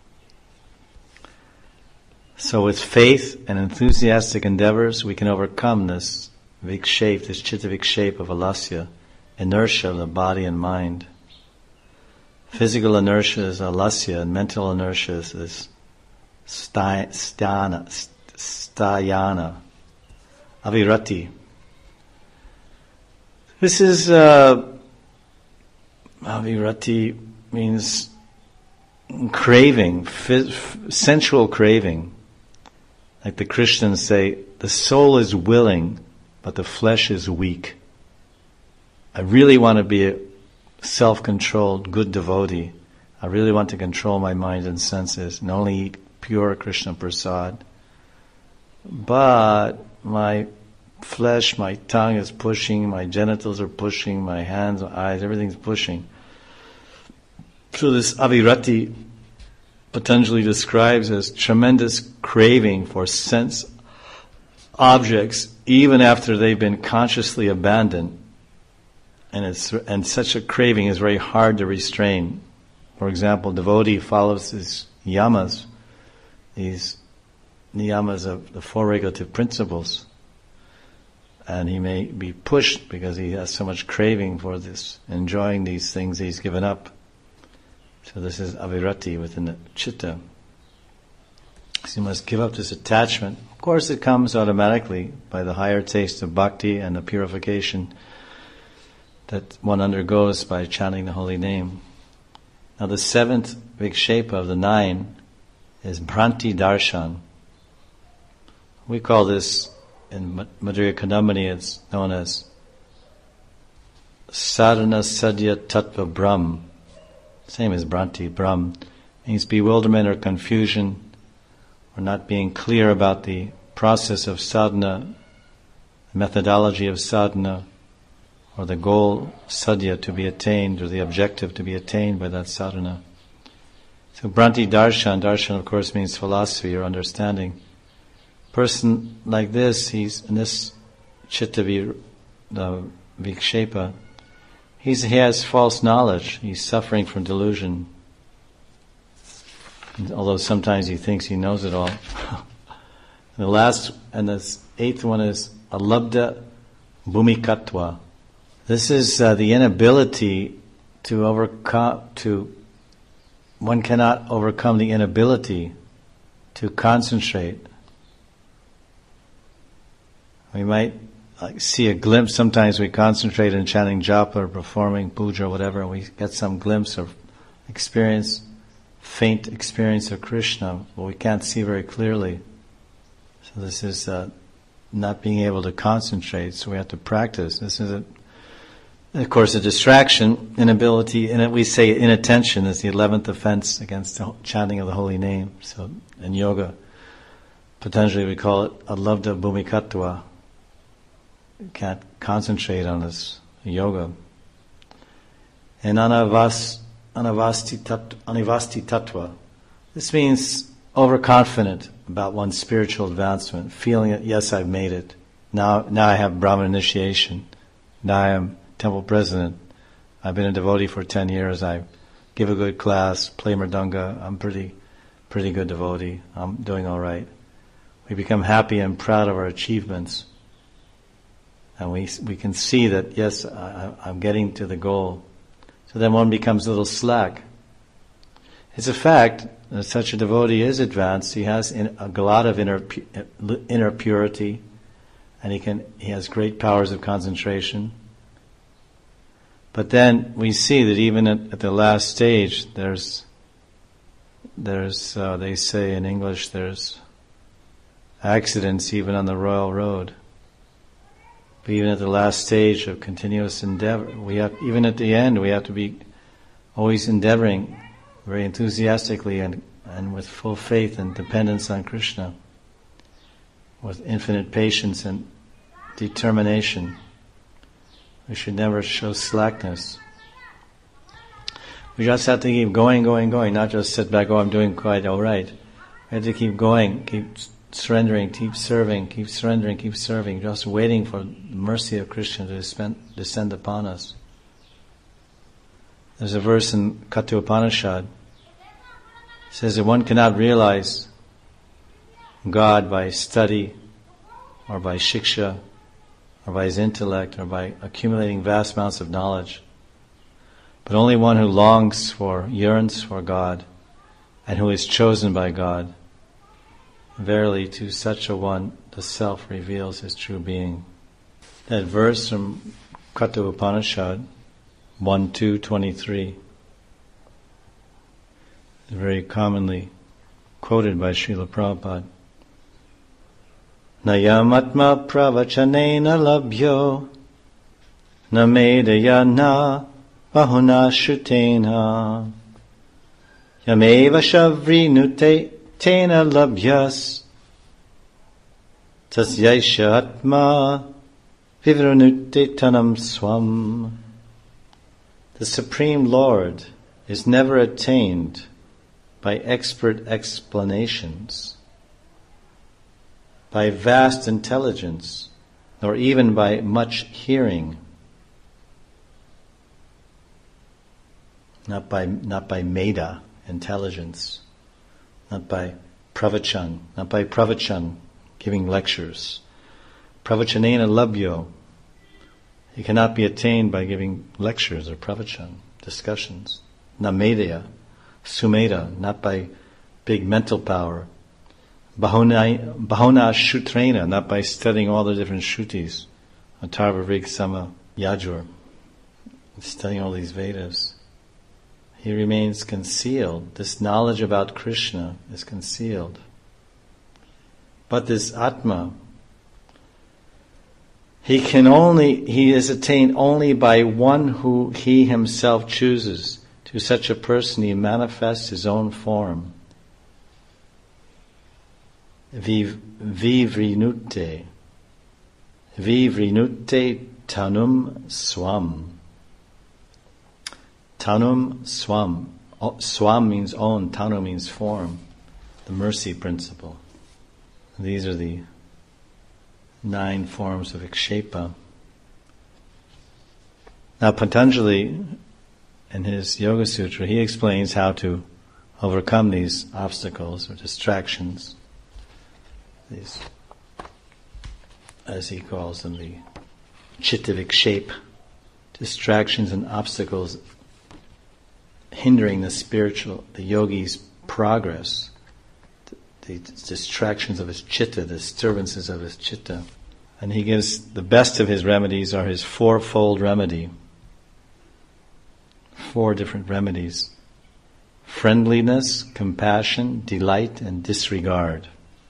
So with faith and enthusiastic endeavors, we can overcome this vikshepa, this chitta vikshepa of alasya, inertia of the body and mind. Physical inertia is alasya, and mental inertia is this sty, sthana, sthayana, avirati. This is, uh, avirati means craving, f- sensual craving. Like the Christians say, the soul is willing, but the flesh is weak. I really want to be a self-controlled, good devotee. I really want to control my mind and senses and only eat pure Krishna prasad. But my flesh, my tongue is pushing, my genitals are pushing, my hands, my eyes, everything's pushing. So this avirati Patanjali describes as tremendous craving for sense objects even after they've been consciously abandoned. And it's and such a craving is very hard to restrain. For example, devotee follows these yamas, these niyamas of the four regulative principles, and he may be pushed because he has so much craving for this, enjoying these things he's given up. So this is avirati within the chitta. So you must give up this attachment. Of course it comes automatically by the higher taste of bhakti and the purification that one undergoes by chanting the holy name. Now the seventh vikshepa of the nine is Bhranti Darshan. We call this, in Madhurya Kadambini, it's known as Sadhana Sadhya Tattva Brahm. Same as Bhranti, Brahm. Means bewilderment or confusion, or not being clear about the process of sadhana, the methodology of sadhana, or the goal, sadhya, to be attained, or the objective to be attained by that sadhana. So Bhranti Darshan, Darshan of course means philosophy or understanding. Person like this, he's in this chitta vi, the vikshepa, he's, he has false knowledge. He's suffering from delusion. Although sometimes he thinks he knows it all. The last and the eighth one is alabdha bhumikatva. This is uh, the inability to overcome, to, one cannot overcome the inability to concentrate. We might like see a glimpse, sometimes we concentrate in chanting japa or performing puja or whatever, and we get some glimpse or experience, faint experience of Krishna, but we can't see very clearly. So this is uh, not being able to concentrate, so we have to practice. This is a of course, a distraction, inability, and we say inattention is the eleventh offense against the chanting of the holy name. So in yoga, Patanjali we call it alabdha bhumikatva. You can't concentrate on this yoga. And anavas, anavasti, tat, anivasti tattva. This means overconfident about one's spiritual advancement, feeling that yes, I've made it. Now, now I have Brahman initiation. Now I am temple president. I've been a devotee for ten years. I give a good class, play mridanga. I'm pretty, pretty good devotee. I'm doing all right. We become happy and proud of our achievements, and we we can see that yes, I, I'm getting to the goal. So then one becomes a little slack. It's a fact that such a devotee is advanced. He has in, a lot of inner inner purity, and he can he has great powers of concentration. But then we see that even at, at the last stage, there's, there's uh, they say in English, there's accidents even on the royal road. But even at the last stage of continuous endeavor, we have, even at the end, we have to be always endeavoring very enthusiastically and, and with full faith and dependence on Krishna, with infinite patience and determination. We should never show slackness. We just have to keep going, going, going, not just sit back, oh, I'm doing quite all right. We have to keep going, keep surrendering, keep serving, keep surrendering, keep serving, just waiting for the mercy of Krishna to descend, descend upon us. There's a verse in Katha Upanishad. It says that one cannot realize God by study or by shiksha or by his intellect or by accumulating vast amounts of knowledge, but only one who longs for, yearns for God and who is chosen by God. Verily, to such a one, the self reveals his true being. That verse from Katha Upanishad, one two twenty-three, is very commonly quoted by Srila Prabhupada. Nayamatma pravachanena labhyo namedaya na bahuna shutena yameva shavri nute tena labhyas tasyaisha atma vivranute tanam swam. The Supreme Lord is never attained by expert explanations, by vast intelligence, nor even by much hearing. Not by not by meda, intelligence, not by pravachan, not by pravachan, giving lectures. Pravachanena labhyo. He cannot be attained by giving lectures or pravachan, discussions. Namedaya, sumeda, not by big mental power. Bahona, bahona shutrena, not by studying all the different shrutis. Atharva, Rig, Sama, Yajur. Studying all these Vedas. He remains concealed. This knowledge about Krishna is concealed. But this Atma, he can only, he is attained only by one who he himself chooses. To such a person he manifests his own form. Viv, vivrinute. Vivrinute tanum swam. Tanum swam. Swam means own, tanu means form. The mercy principle. These are the nine forms of Ikshepa. Now Patanjali, in his Yoga Sutra, he explains how to overcome these obstacles or distractions. These, as he calls them, the chitta vikshepa, distractions and obstacles hindering the spiritual, the yogi's progress. The distractions of his chitta, the disturbances of his chitta. And he gives, the best of his remedies are his fourfold remedy. Four different remedies. Friendliness, compassion, delight, and disregard.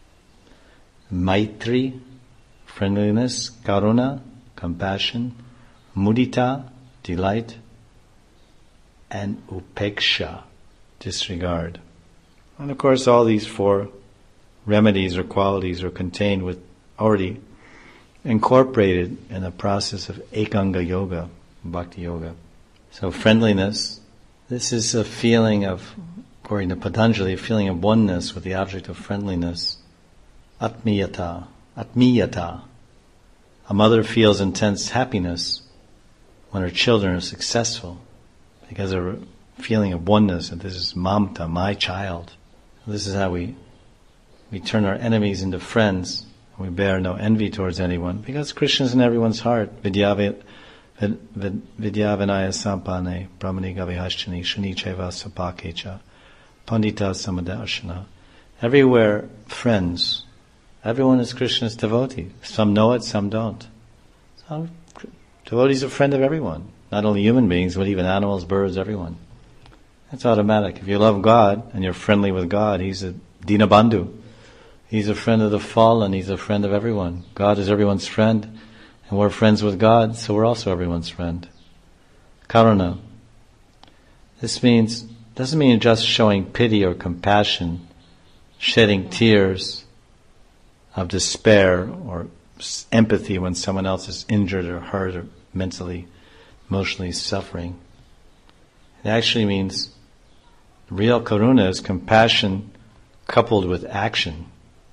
Maitri, friendliness, karuna, compassion, mudita, delight, and upeksha, disregard. And of course all these four remedies or qualities are contained with, already incorporated in the process of Ekanga Yoga, Bhakti Yoga. So friendliness, this is a feeling of, according to Patanjali, a feeling of oneness with the object of friendliness. Atmiyata, atmiyata. A mother feels intense happiness when her children are successful because of a feeling of oneness, that this is mamta, my child. This is how we we turn our enemies into friends. We bear no envy towards anyone because Krishna is in everyone's heart. Vidya vinaya sampane brahmani gavihashchani shuni cheva sapakecha pandita samadarshana. Everywhere, friends. Everyone is Krishna's devotee. Some know it, some don't. So, devotees are a friend of everyone. Not only human beings, but even animals, birds, everyone. It's automatic. If you love God and you're friendly with God, He's a Dinabandhu. He's a friend of the fallen. He's a friend of everyone. God is everyone's friend, and we're friends with God, so we're also everyone's friend. Karuna. This means doesn't mean just showing pity or compassion, shedding tears of despair or empathy when someone else is injured or hurt or mentally, emotionally suffering. It actually means real karuna is compassion coupled with action,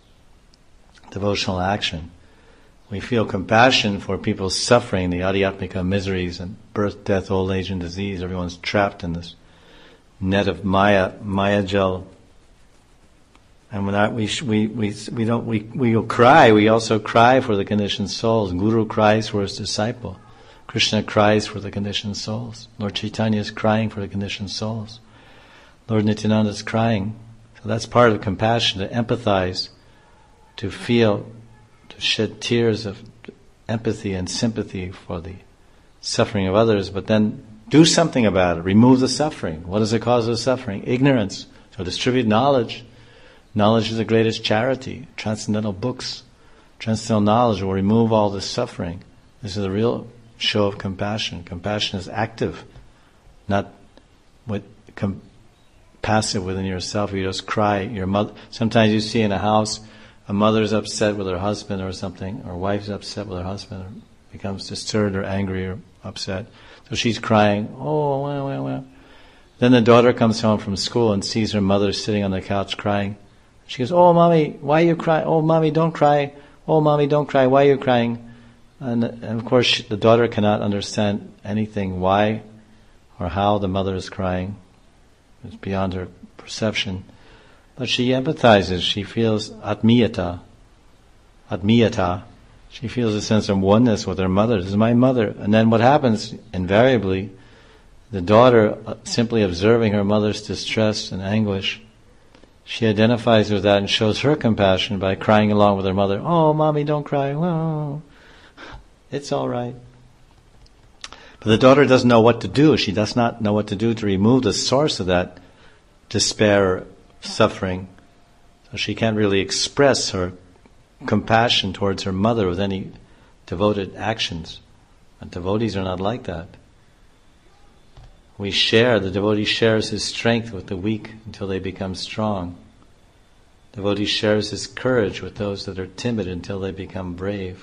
devotional action. We feel compassion for people suffering, the adhyatmika miseries and birth, death, old age, and disease. Everyone's trapped in this net of maya, maya gel. And when I, we, we, we, we don't, we, we will cry, we also cry for the conditioned souls. Guru cries for his disciple. Krishna cries for the conditioned souls. Lord Chaitanya is crying for the conditioned souls. Lord Nityananda is crying. So that's part of compassion, to empathize, to feel, to shed tears of empathy and sympathy for the suffering of others, but then do something about it. Remove the suffering. What is the cause of suffering? Ignorance. So distribute knowledge. Knowledge is the greatest charity. Transcendental books, transcendental knowledge will remove all the suffering. This is a real show of compassion. Compassion is active, not with com- passive within yourself. You just cry. Your mother. Sometimes you see in a house, a mother's upset with her husband or something, or a wife's upset with her husband, or becomes disturbed or angry or upset. So she's crying. Oh, well, well, well. Then the daughter comes home from school and sees her mother sitting on the couch crying. She goes, "Oh, mommy, why are you crying? Oh, mommy, don't cry. Oh, mommy, don't cry. Why are you crying?" And, and of course, she, the daughter cannot understand anything, why or how the mother is crying. It's beyond her perception. But she empathizes. She feels atmiyata. Atmiyata. She feels a sense of oneness with her mother. This is my mother. And then what happens, invariably, the daughter, uh, simply observing her mother's distress and anguish, she identifies with that and shows her compassion by crying along with her mother. "Oh, mommy, don't cry. Oh, it's all right." But the daughter doesn't know what to do. She does not know what to do to remove the source of that despair or suffering. So she can't really express her compassion towards her mother with any devoted actions. And devotees are not like that. We share, the devotee shares his strength with the weak until they become strong. The devotee shares his courage with those that are timid until they become brave.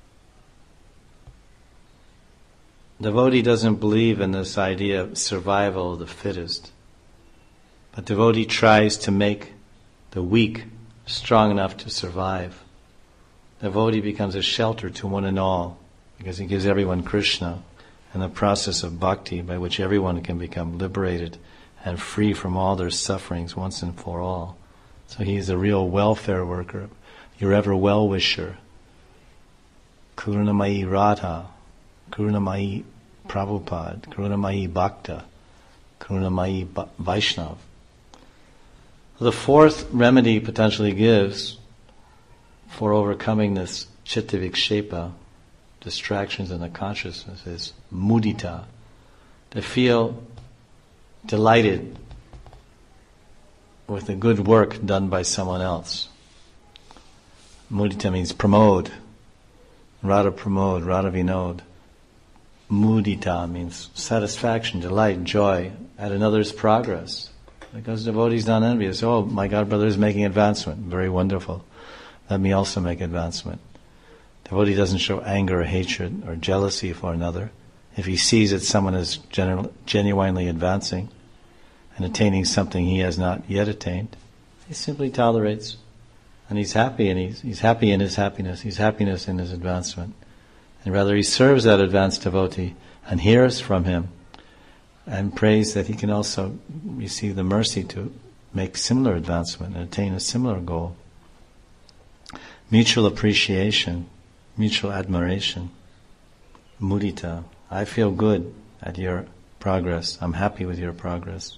The devotee doesn't believe in this idea of survival of the fittest. But the devotee tries to make the weak strong enough to survive. The devotee becomes a shelter to one and all because he gives everyone Krishna, and the process of bhakti by which everyone can become liberated and free from all their sufferings once and for all. So he is a real welfare worker, your ever well-wisher. Karunamayi Radha, Karunamayi Prabhupada, Karunamayi Bhakta, Karunamayi Vaishnav. The fourth remedy Patanjali gives for overcoming this chitta vikshepa, distractions in the consciousness, is mudita, to feel delighted with the good work done by someone else. Mudita means pramod, Radha pramod, Radha vinod. Mudita means satisfaction, delight, joy at another's progress. Because devotees not envious. Oh, my God brother is making advancement. Very wonderful. Let me also make advancement. Devotee doesn't show anger or hatred or jealousy for another. If he sees that someone is genu- genuinely advancing and attaining something he has not yet attained, he simply tolerates. And he's happy, and he's, he's happy in his happiness. He's happiness in his advancement. And rather he serves that advanced devotee and hears from him and prays that he can also receive the mercy to make similar advancement and attain a similar goal. Mutual appreciation, mutual admiration. Mudita. I feel good at your progress. I'm happy with your progress.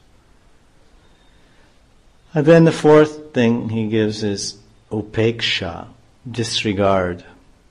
And then the fourth thing he gives is upeksha, disregard.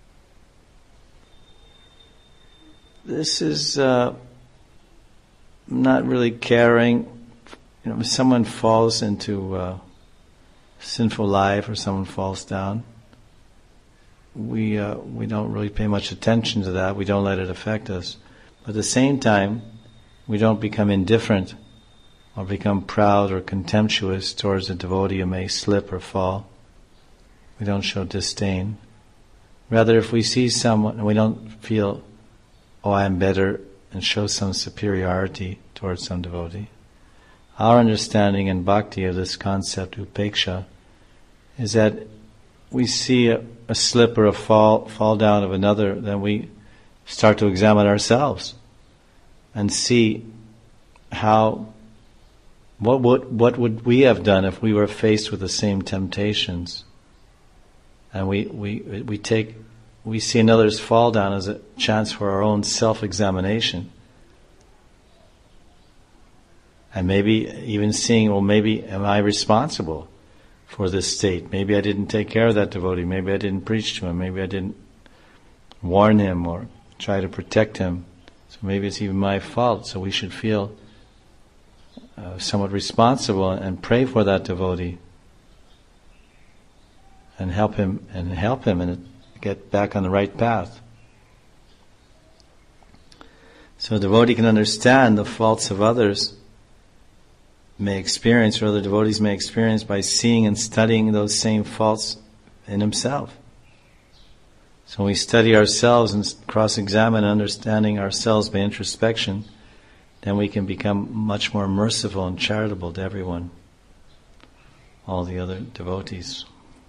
This is uh, not really caring. You know, if someone falls into uh, sinful life or someone falls down, we uh, we don't really pay much attention to that. We don't let it affect us. But at the same time, we don't become indifferent or become proud or contemptuous towards a devotee who may slip or fall. We don't show disdain. Rather, if we see someone and we don't feel, oh, I am better, and show some superiority towards some devotee. Our understanding in bhakti of this concept, upeksha, is that we see a, a slip or a fall, fall down of another, then we start to examine ourselves and see how, what would, what would we have done if we were faced with the same temptations? And we, we, we take, we see another's fall down as a chance for our own self-examination. And maybe even seeing, well, maybe am I responsible for this state? Maybe I didn't take care of that devotee. Maybe I didn't preach to him. Maybe I didn't warn him or try to protect him. So maybe it's even my fault. So we should feel uh, somewhat responsible and pray for that devotee and help him and help him and get back on the right path. So a devotee can understand the faults of others may experience, or other devotees may experience, by seeing and studying those same faults in himself. So when we study ourselves and cross-examine, understanding ourselves by introspection, then we can become much more merciful and charitable to everyone, all the other devotees.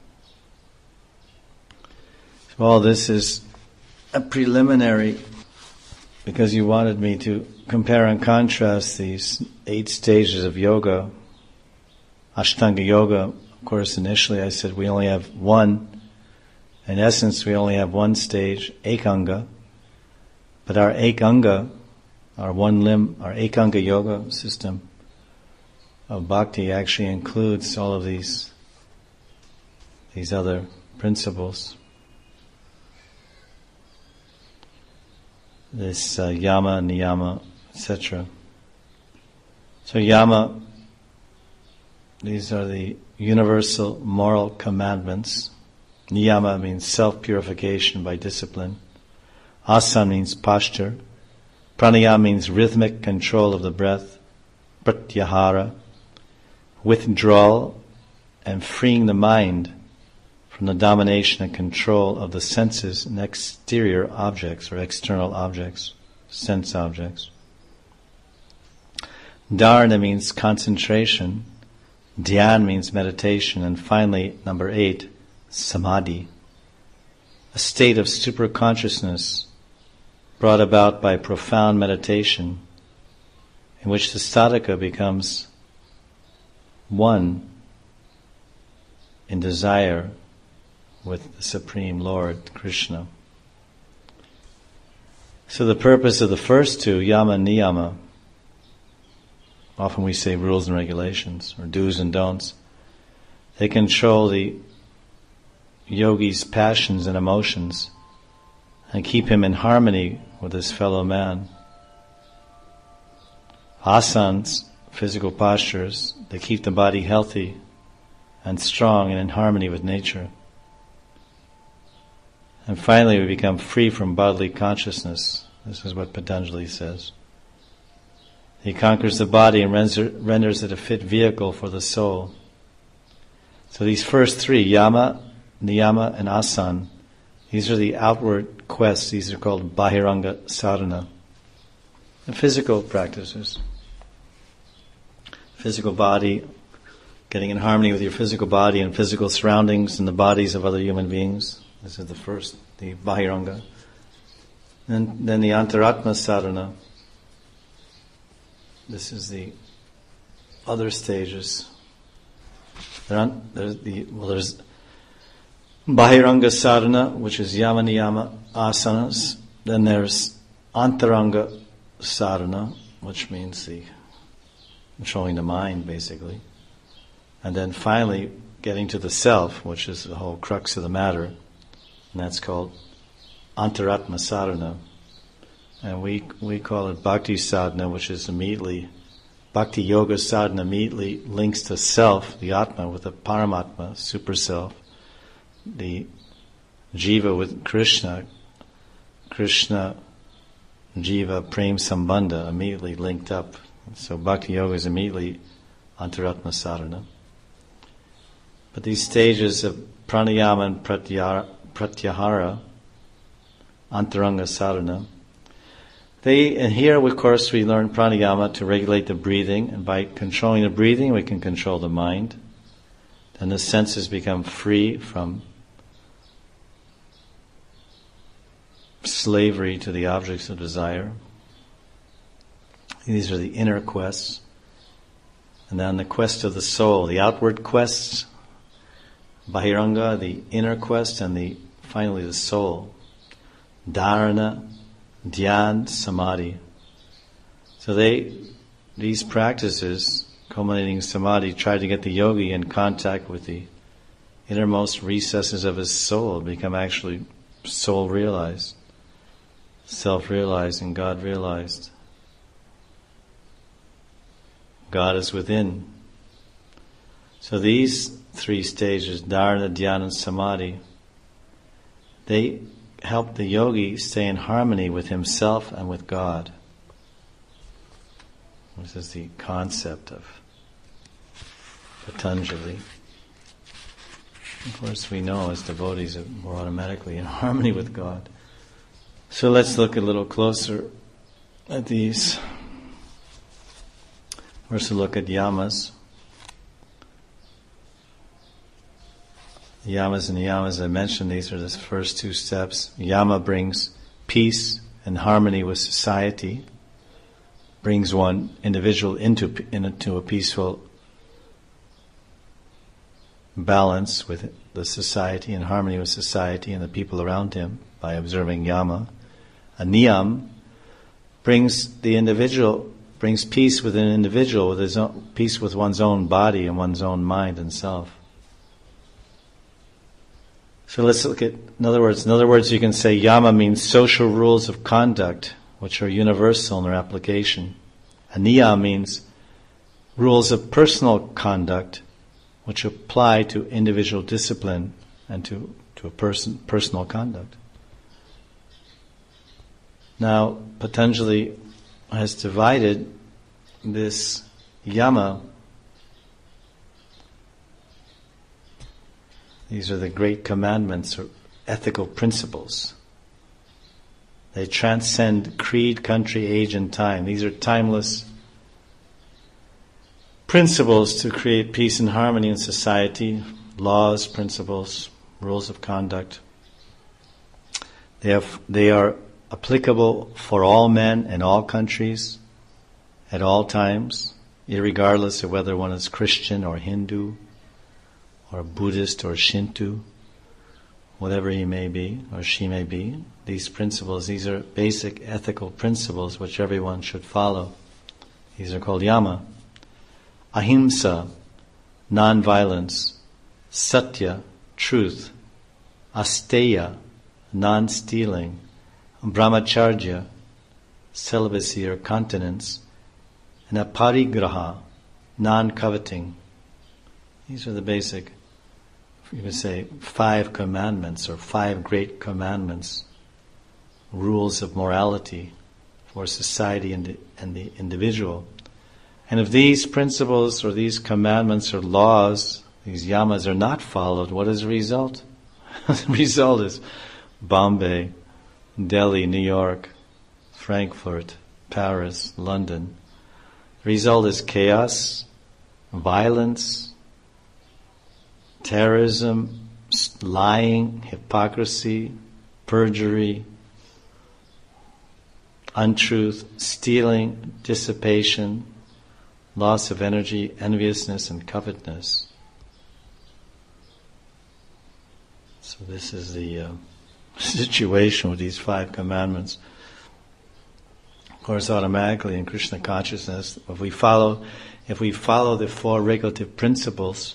So all this is a preliminary, because you wanted me to compare and contrast these eight stages of yoga. Ashtanga yoga, of course, initially I said we only have one. In essence, we only have one stage, ekanga. But our ekanga, our one limb, our ekanga yoga system of bhakti actually includes all of these, these other principles. This uh, yama, niyama, et cetera. So yama, these are the universal moral commandments. Niyama means self-purification by discipline. Asana means posture. Pranayama means rhythmic control of the breath. Pratyahara, withdrawal and freeing the mind from the domination and control of the senses and exterior objects or external objects, sense objects. Dharana means concentration. Dhyan means meditation. And finally, number eight, samadhi, a state of super-consciousness brought about by profound meditation in which the sadhaka becomes one in desire with the Supreme Lord, Krishna. So the purpose of the first two, yama and niyama, often we say rules and regulations, or do's and don'ts, they control the yogi's passions and emotions and keep him in harmony with his fellow man. Asanas, physical postures, they keep the body healthy and strong and in harmony with nature. And finally, we become free from bodily consciousness. This is what Patanjali says. He conquers the body and renders it a fit vehicle for the soul. So these first three, yama, niyama, and asana, these are the outward quests. These are called bahiranga sadhana, the physical practices. Physical body, getting in harmony with your physical body and physical surroundings and the bodies of other human beings. This is the first, the bahiranga. And then the antaratma sadhana. This is the other stages. There aren't, there's the, well, there's bahiranga sadhana, which is yama, niyama, asanas. Then there's antaranga sadhana, which means the controlling the mind, basically. And then finally, getting to the self, which is the whole crux of the matter. And that's called antaratma sadhana. And we we call it bhakti sadhana, which is immediately, bhakti yoga sadhana immediately links to self, the atma, with the paramatma, super self, the jiva with Krishna, Krishna, jiva, prem sambandha, immediately linked up So Bhakti Yoga is immediately Antaratma Sadhana. But these stages of Pranayama and Pratyahara, pratyahara Antaranga Sadhana, they, and here of course we learn Pranayama to regulate the breathing, and by controlling the breathing we can control the mind. Then the senses become free from slavery to the objects of desire. These are the inner quests. And then the quest of the soul, the outward quests, Bahiranga, the inner quest, and the finally the soul. Dharana, Dhyan, Samadhi. So they, these practices, culminating in Samadhi, try to get the yogi in contact with the innermost recesses of his soul, become actually soul-realized, self-realized and God-realized. God is within. So these three stages, Dharana, Dhyana, and Samadhi, they help the yogi stay in harmony with himself and with God. This is the concept of Patanjali. Of course, we know as devotees that we're automatically in harmony with God. So let's look a little closer at these. First, to look at yamas. Yamas and niyamas, I mentioned, these are the first two steps. Yama brings peace and harmony with society, brings one individual into, into a peaceful balance with the society, in harmony with society and the people around him by observing yama. A niyam brings the individual, brings peace with an individual, with his own, peace with one's own body and one's own mind and self. So let's look at, in other words, in other words, you can say yama means social rules of conduct, which are universal in their application. And niyam means rules of personal conduct, which apply to individual discipline and to, to a person, personal conduct. Now, Patanjali has divided this yama. These are the great commandments or ethical principles. They transcend creed, country, age, and time. These are timeless principles to create peace and harmony in society, laws, principles, rules of conduct. They have, they are applicable for all men in all countries, at all times, irregardless of whether one is Christian or Hindu, or Buddhist or Shinto, whatever he may be or she may be. These principles, these are basic ethical principles which everyone should follow. These are called yama. Ahimsa, non-violence. Satya, truth. Asteya, non-stealing. Brahmacharya, celibacy or continence. And aparigraha, non-coveting. These are the basic, you could say, five commandments or five great commandments, rules of morality for society and the, and the individual. And if these principles or these commandments or laws, these yamas, are not followed, what is the result? The result is Bombay, Delhi, New York, Frankfurt, Paris, London. The result is chaos, violence, terrorism, lying, hypocrisy, perjury, untruth, stealing, dissipation, loss of energy, enviousness, and covetousness. So this is the uh, situation with these five commandments. Of course, automatically in Krishna consciousness, if we follow, if we follow the four regulative principles,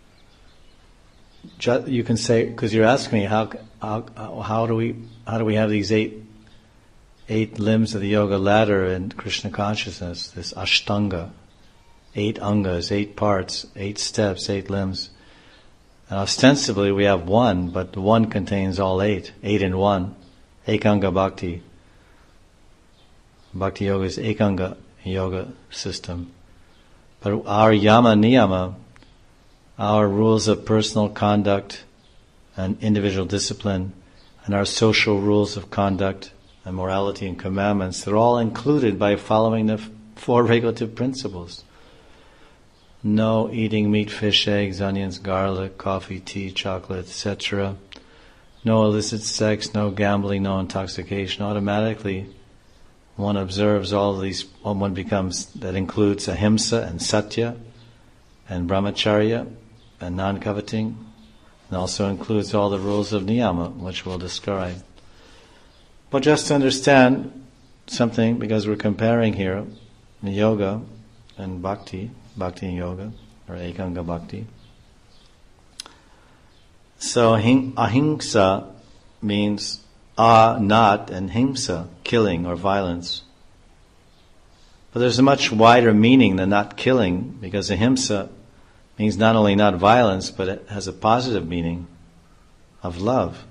you can say, because you're asking me how how how do we how do we have these eight eight limbs of the yoga ladder in Krishna consciousness? This Ashtanga, eight angas, eight parts, eight steps, eight limbs. And ostensibly we have one, but the one contains all eight, eight in one. Ekanga Bhakti. Bhakti Yoga is Ekanga, yoga system. But our yama niyama, our rules of personal conduct and individual discipline, and our social rules of conduct and morality and commandments, they're all included by following the four regulative principles. No eating meat, fish, eggs, onions, garlic, coffee, tea, chocolate, et cetera. No illicit sex, no gambling, no intoxication. Automatically, one observes all of these, one becomes, that includes ahimsa and satya and brahmacharya and non-coveting, and also includes all the rules of niyama, which we'll describe. But just to understand something, because we're comparing here yoga and bhakti, bhakti and yoga, or ekanga bhakti. So ahimsa means ah, not, and himsa, killing or violence. But there's a much wider meaning than not killing, because ahimsa means not only not violence, but it has a positive meaning of love.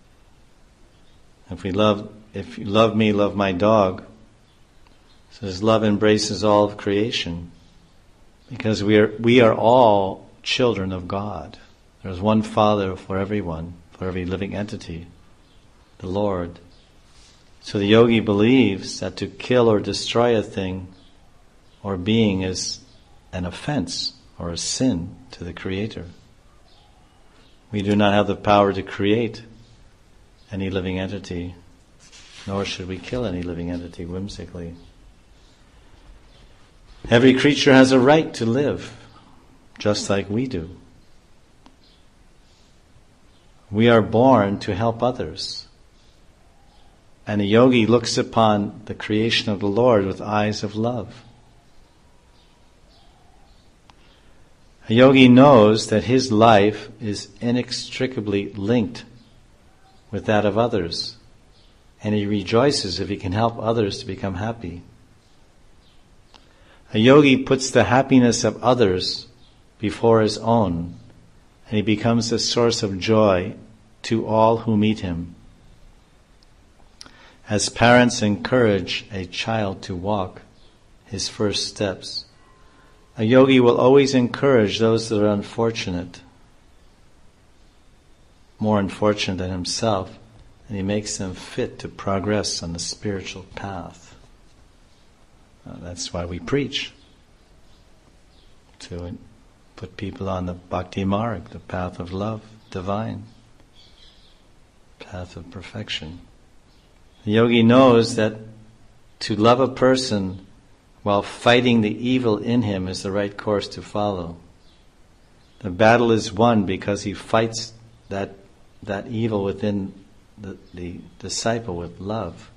If we love, if you love me, love my dog. So this love embraces all of creation, because we are we are all children of God. There's one Father for everyone, for every living entity, the Lord. So the yogi believes that to kill or destroy a thing or being is an offense or a sin to the Creator. We do not have the power to create any living entity, nor should we kill any living entity whimsically. Every creature has a right to live, just like we do. We are born to help others. And a yogi looks upon the creation of the Lord with eyes of love. A yogi knows that his life is inextricably linked with that of others, and he rejoices if he can help others to become happy. A yogi puts the happiness of others before his own, and he becomes a source of joy to all who meet him. As parents encourage a child to walk his first steps, a yogi will always encourage those that are unfortunate, more unfortunate than himself, and he makes them fit to progress on the spiritual path. Uh, that's why we preach, to put people on the bhakti marg, the path of love, divine, path of perfection. The yogi knows that to love a person while fighting the evil in him is the right course to follow. The battle is won because he fights that that evil within the, the disciple with love.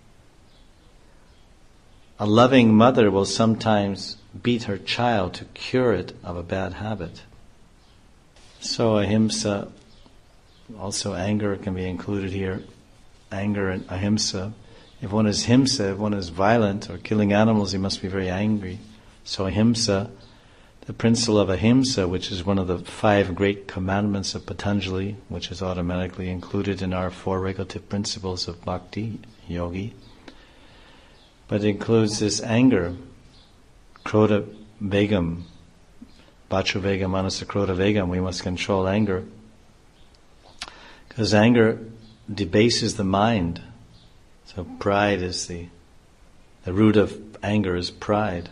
A loving mother will sometimes beat her child to cure it of a bad habit. So ahimsa, also anger can be included here. Anger and ahimsa. If one is himsa, if one is violent or killing animals, he must be very angry. So ahimsa, the principle of ahimsa, which is one of the five great commandments of Patanjali, which is automatically included in our four regulative principles of bhakti, yogi. But it includes this anger, krodha vegam, bachu vegam, manasa krodha vegam. We must control anger, because anger debases the mind. So pride is the, the root of anger is pride.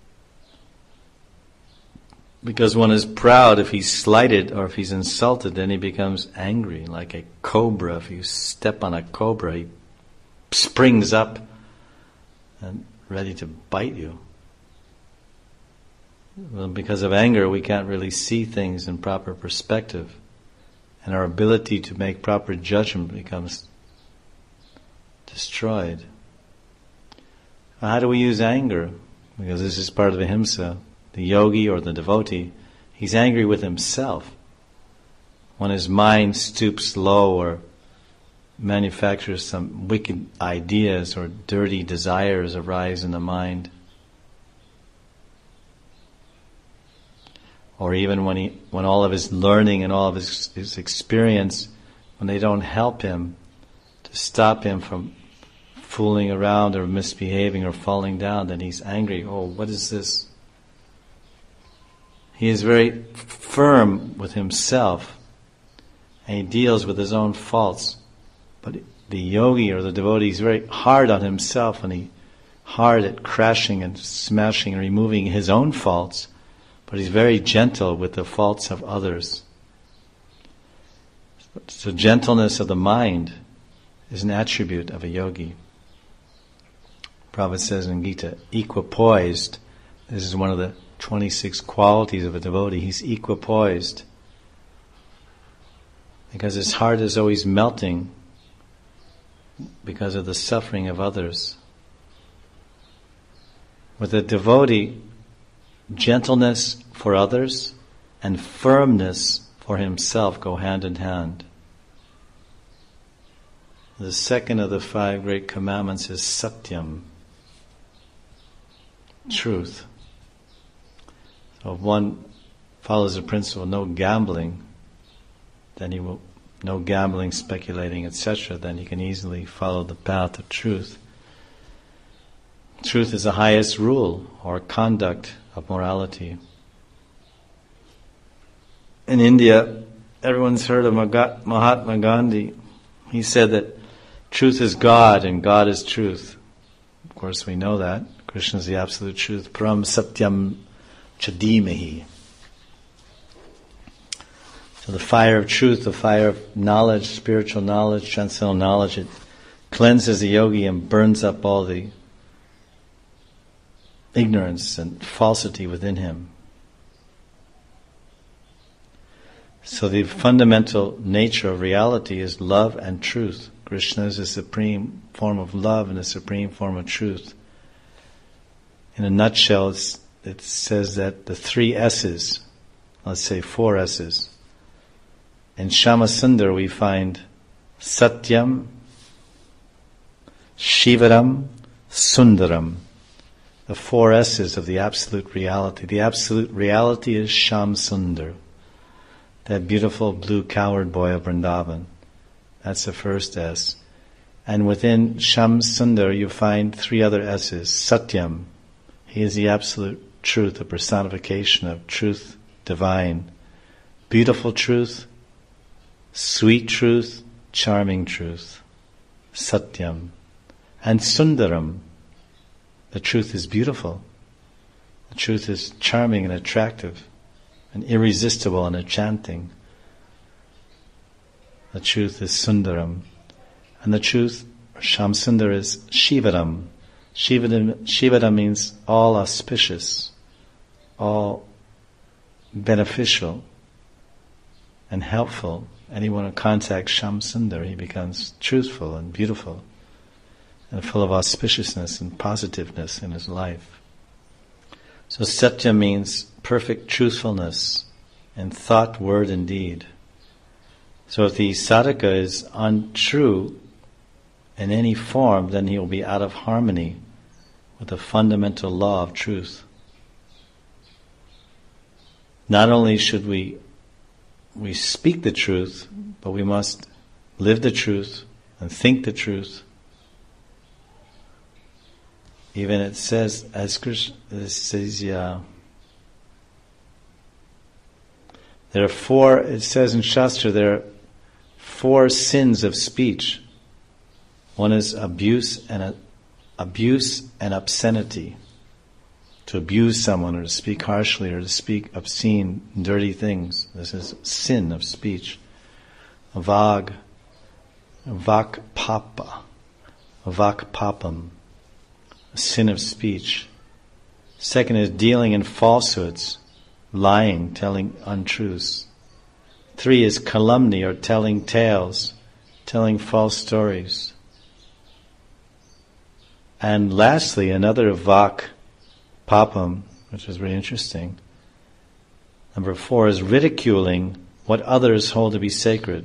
Because one is proud, if he's slighted or if he's insulted, then he becomes angry, like a cobra. If you step on a cobra, he springs up and ready to bite you. Well, because of anger, we can't really see things in proper perspective, and our ability to make proper judgment becomes destroyed. How do we use anger? Because this is part of ahimsa. The yogi or the devotee, he's angry with himself. When his mind stoops low or manufactures some wicked ideas or dirty desires arise in the mind. Or even when he, when all of his learning and all of his, his experience, when they don't help him to stop him from fooling around or misbehaving or falling down, then he's angry. Oh, what is this? He is very firm with himself, and he deals with his own faults. But the yogi or the devotee is very hard on himself, and he hard at crashing and smashing and removing his own faults, but he's very gentle with the faults of others. So gentleness of the mind is an attribute of a yogi. Prabhupada says in Gita, equipoised. This is one of the twenty-six qualities of a devotee. He's equipoised because his heart is always melting because of the suffering of others. With a devotee, gentleness for others and firmness for himself go hand in hand. The second of the five great commandments is satyam, truth. So if one follows the principle, no gambling, then he will, no gambling, speculating, et cetera, then he can easily follow the path of truth. Truth is the highest rule or conduct of morality. In India, everyone's heard of Mahatma Gandhi. He said that truth is God and God is truth. Of course, we know that. Krishna is the absolute truth. Param Satyam Chadimahi. So the fire of truth, the fire of knowledge, spiritual knowledge, transcendental knowledge, it cleanses the yogi and burns up all the ignorance and falsity within him. So the fundamental nature of reality is love and truth. Krishna is the supreme form of love and the supreme form of truth. In a nutshell, it's, it says that the three S's, let's say four S's. In Shyamasundar we find Satyam, Shivaram, Sundaram. The four S's of the absolute reality. The absolute reality is Shyamsundar, that beautiful blue cowherd boy of Vrindavan. That's the first S. And within Shyamsundar you find three other S's. Satyam, he is the absolute truth, the personification of truth divine. Beautiful truth, sweet truth, charming truth. Satyam. And Sundaram, the truth is beautiful. The truth is charming and attractive and irresistible and enchanting. The truth is Sundaram. And the truth, Shyamsundar, is Shivaram. Shivaram, Shivaram means all auspicious, all beneficial and helpful. Anyone who contacts Shyamsundar, he becomes truthful and beautiful and full of auspiciousness and positiveness in his life. So Satya means perfect truthfulness in thought, word, and deed. So if the sadhaka is untrue in any form, then he will be out of harmony with the fundamental law of truth. Not only should we we speak the truth, but we must live the truth and think the truth. Even it says, as Krishna it says, yeah, there are four, it says in Shastra, there are four sins of speech. One is abuse and uh, abuse and obscenity. To abuse someone or to speak harshly or to speak obscene, dirty things. This is sin of speech. Vag, vak papa, vak papam. A sin of speech. Second is dealing in falsehoods, lying, telling untruths. Three is calumny or telling tales, telling false stories. And lastly, another vak papam, which is very interesting. Number four is ridiculing what others hold to be sacred.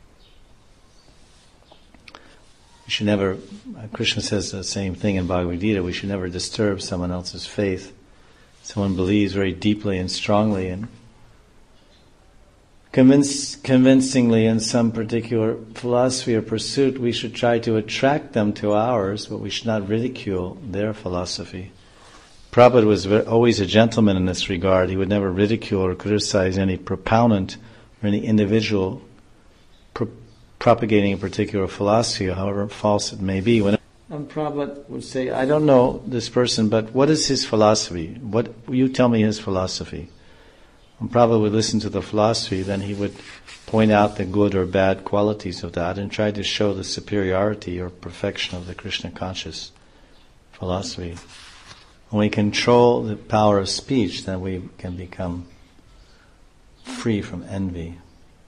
We should never, Krishna says the same thing in Bhagavad Gita, we should never disturb someone else's faith. Someone believes very deeply and strongly and convince, convincingly in some particular philosophy or pursuit, we should try to attract them to ours, but we should not ridicule their philosophy. Prabhupada was always a gentleman in this regard. He would never ridicule or criticize any proponent or any individual pro- propagating a particular philosophy, however false it may be. When and Prabhupada would say, I don't know this person, but what is his philosophy? What you tell me his philosophy. When Prabhupada would listen to the philosophy, then he would point out the good or bad qualities of that and try to show the superiority or perfection of the Krishna conscious philosophy. When we control the power of speech, then we can become free from envy.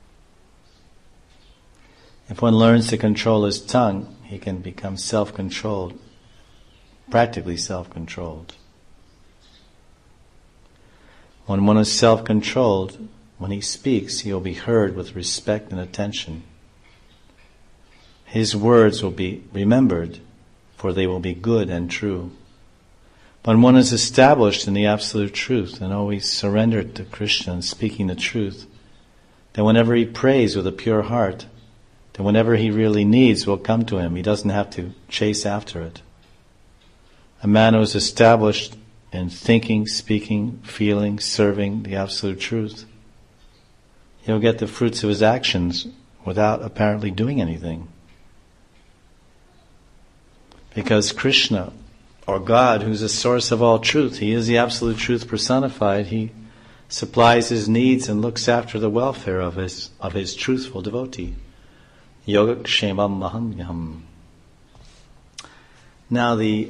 If one learns to control his tongue, he can become self-controlled, practically self-controlled. When one is self-controlled, when he speaks, he will be heard with respect and attention. His words will be remembered, for they will be good and true. When one is established in the absolute truth and always surrendered to Krishna and speaking the truth, then whenever he prays with a pure heart, then whenever he really needs will come to him. He doesn't have to chase after it. A man who is established in thinking, speaking, feeling, serving the absolute truth, he'll get the fruits of his actions without apparently doing anything. Because Krishna, or God, who's the source of all truth, He is the absolute truth personified. He supplies his needs and looks after the welfare of his of his truthful devotee. Yogakshemam mahamyam. Now the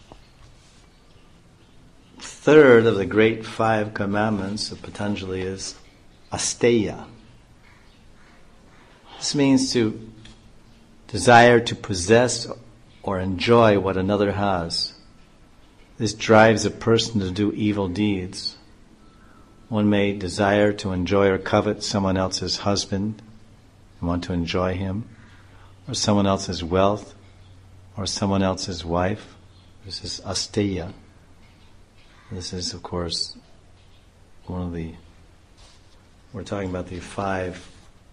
third of the great five commandments of Patanjali is asteya. This means to desire to possess or enjoy what another has. This drives a person to do evil deeds. One may desire to enjoy or covet someone else's husband and want to enjoy him, or someone else's wealth, or someone else's wife. This is asteya. This is, of course, one of the, we're talking about the five,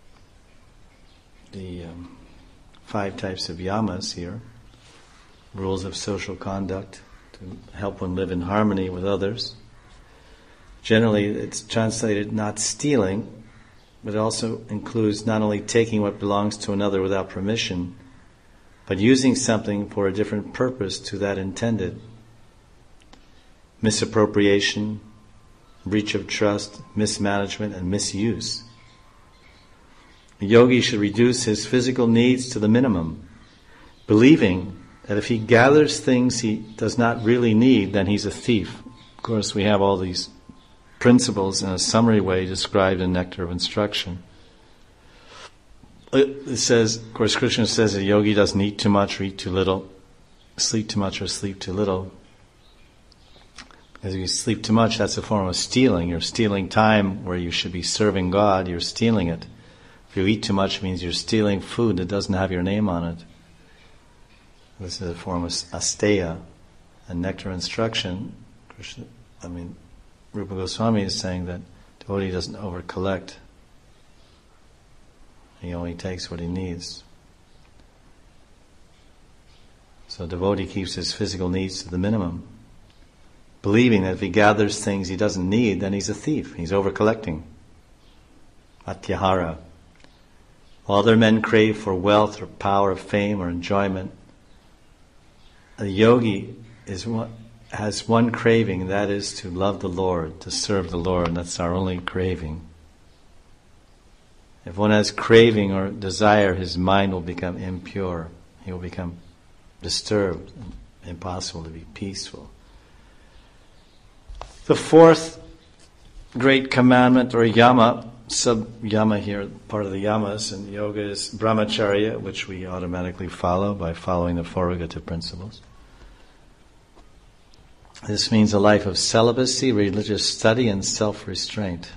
the um, five types of yamas here, rules of social conduct to help one live in harmony with others. Generally, it's translated not stealing, but it also includes not only taking what belongs to another without permission, but using something for a different purpose to that intended. Misappropriation, breach of trust, mismanagement, and misuse. A yogi should reduce his physical needs to the minimum, believing that if he gathers things he does not really need, then he's a thief. Of course, we have all these principles in a summary way described in Nectar of Instruction. It says, of course, Krishna says a yogi doesn't eat too much or eat too little, sleep too much or sleep too little. Because if you sleep too much, that's a form of stealing. You're stealing time where you should be serving God, you're stealing it. If you eat too much, it means you're stealing food that doesn't have your name on it. This is a form of asteya. And Nectar Instruction, Krishna, I mean, Rupa Goswami is saying that devotee doesn't over-collect. He only takes what he needs. So devotee keeps his physical needs to the minimum, believing that if he gathers things he doesn't need, then he's a thief. He's over-collecting. Atyahara. While other men crave for wealth or power, fame or enjoyment, a yogi is one, has one craving, that is to love the Lord, to serve the Lord, and that's our only craving. If one has craving or desire, his mind will become impure. He will become disturbed, impossible to be peaceful. The fourth great commandment, or yama, sub-yama here, part of the yamas in yoga, is brahmacharya, which we automatically follow by following the four Four-Agatta principles. This means a life of celibacy, religious study, and self-restraint.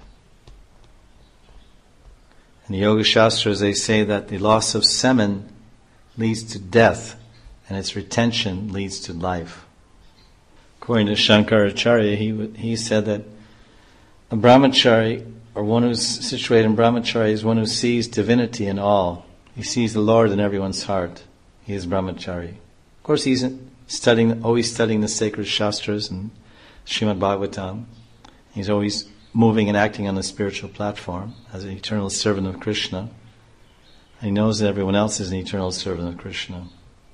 In the Yoga Shastras, they say that the loss of semen leads to death, and its retention leads to life. According to Shankaracharya, he he said that a brahmachari or one who's situated in brahmacharya is one who sees divinity in all. He sees the Lord in everyone's heart. He is brahmachari. Of course, he's studying, always studying the sacred shastras and Srimad Bhagavatam. He's always moving and acting on the spiritual platform as an eternal servant of Krishna. And he knows that everyone else is an eternal servant of Krishna.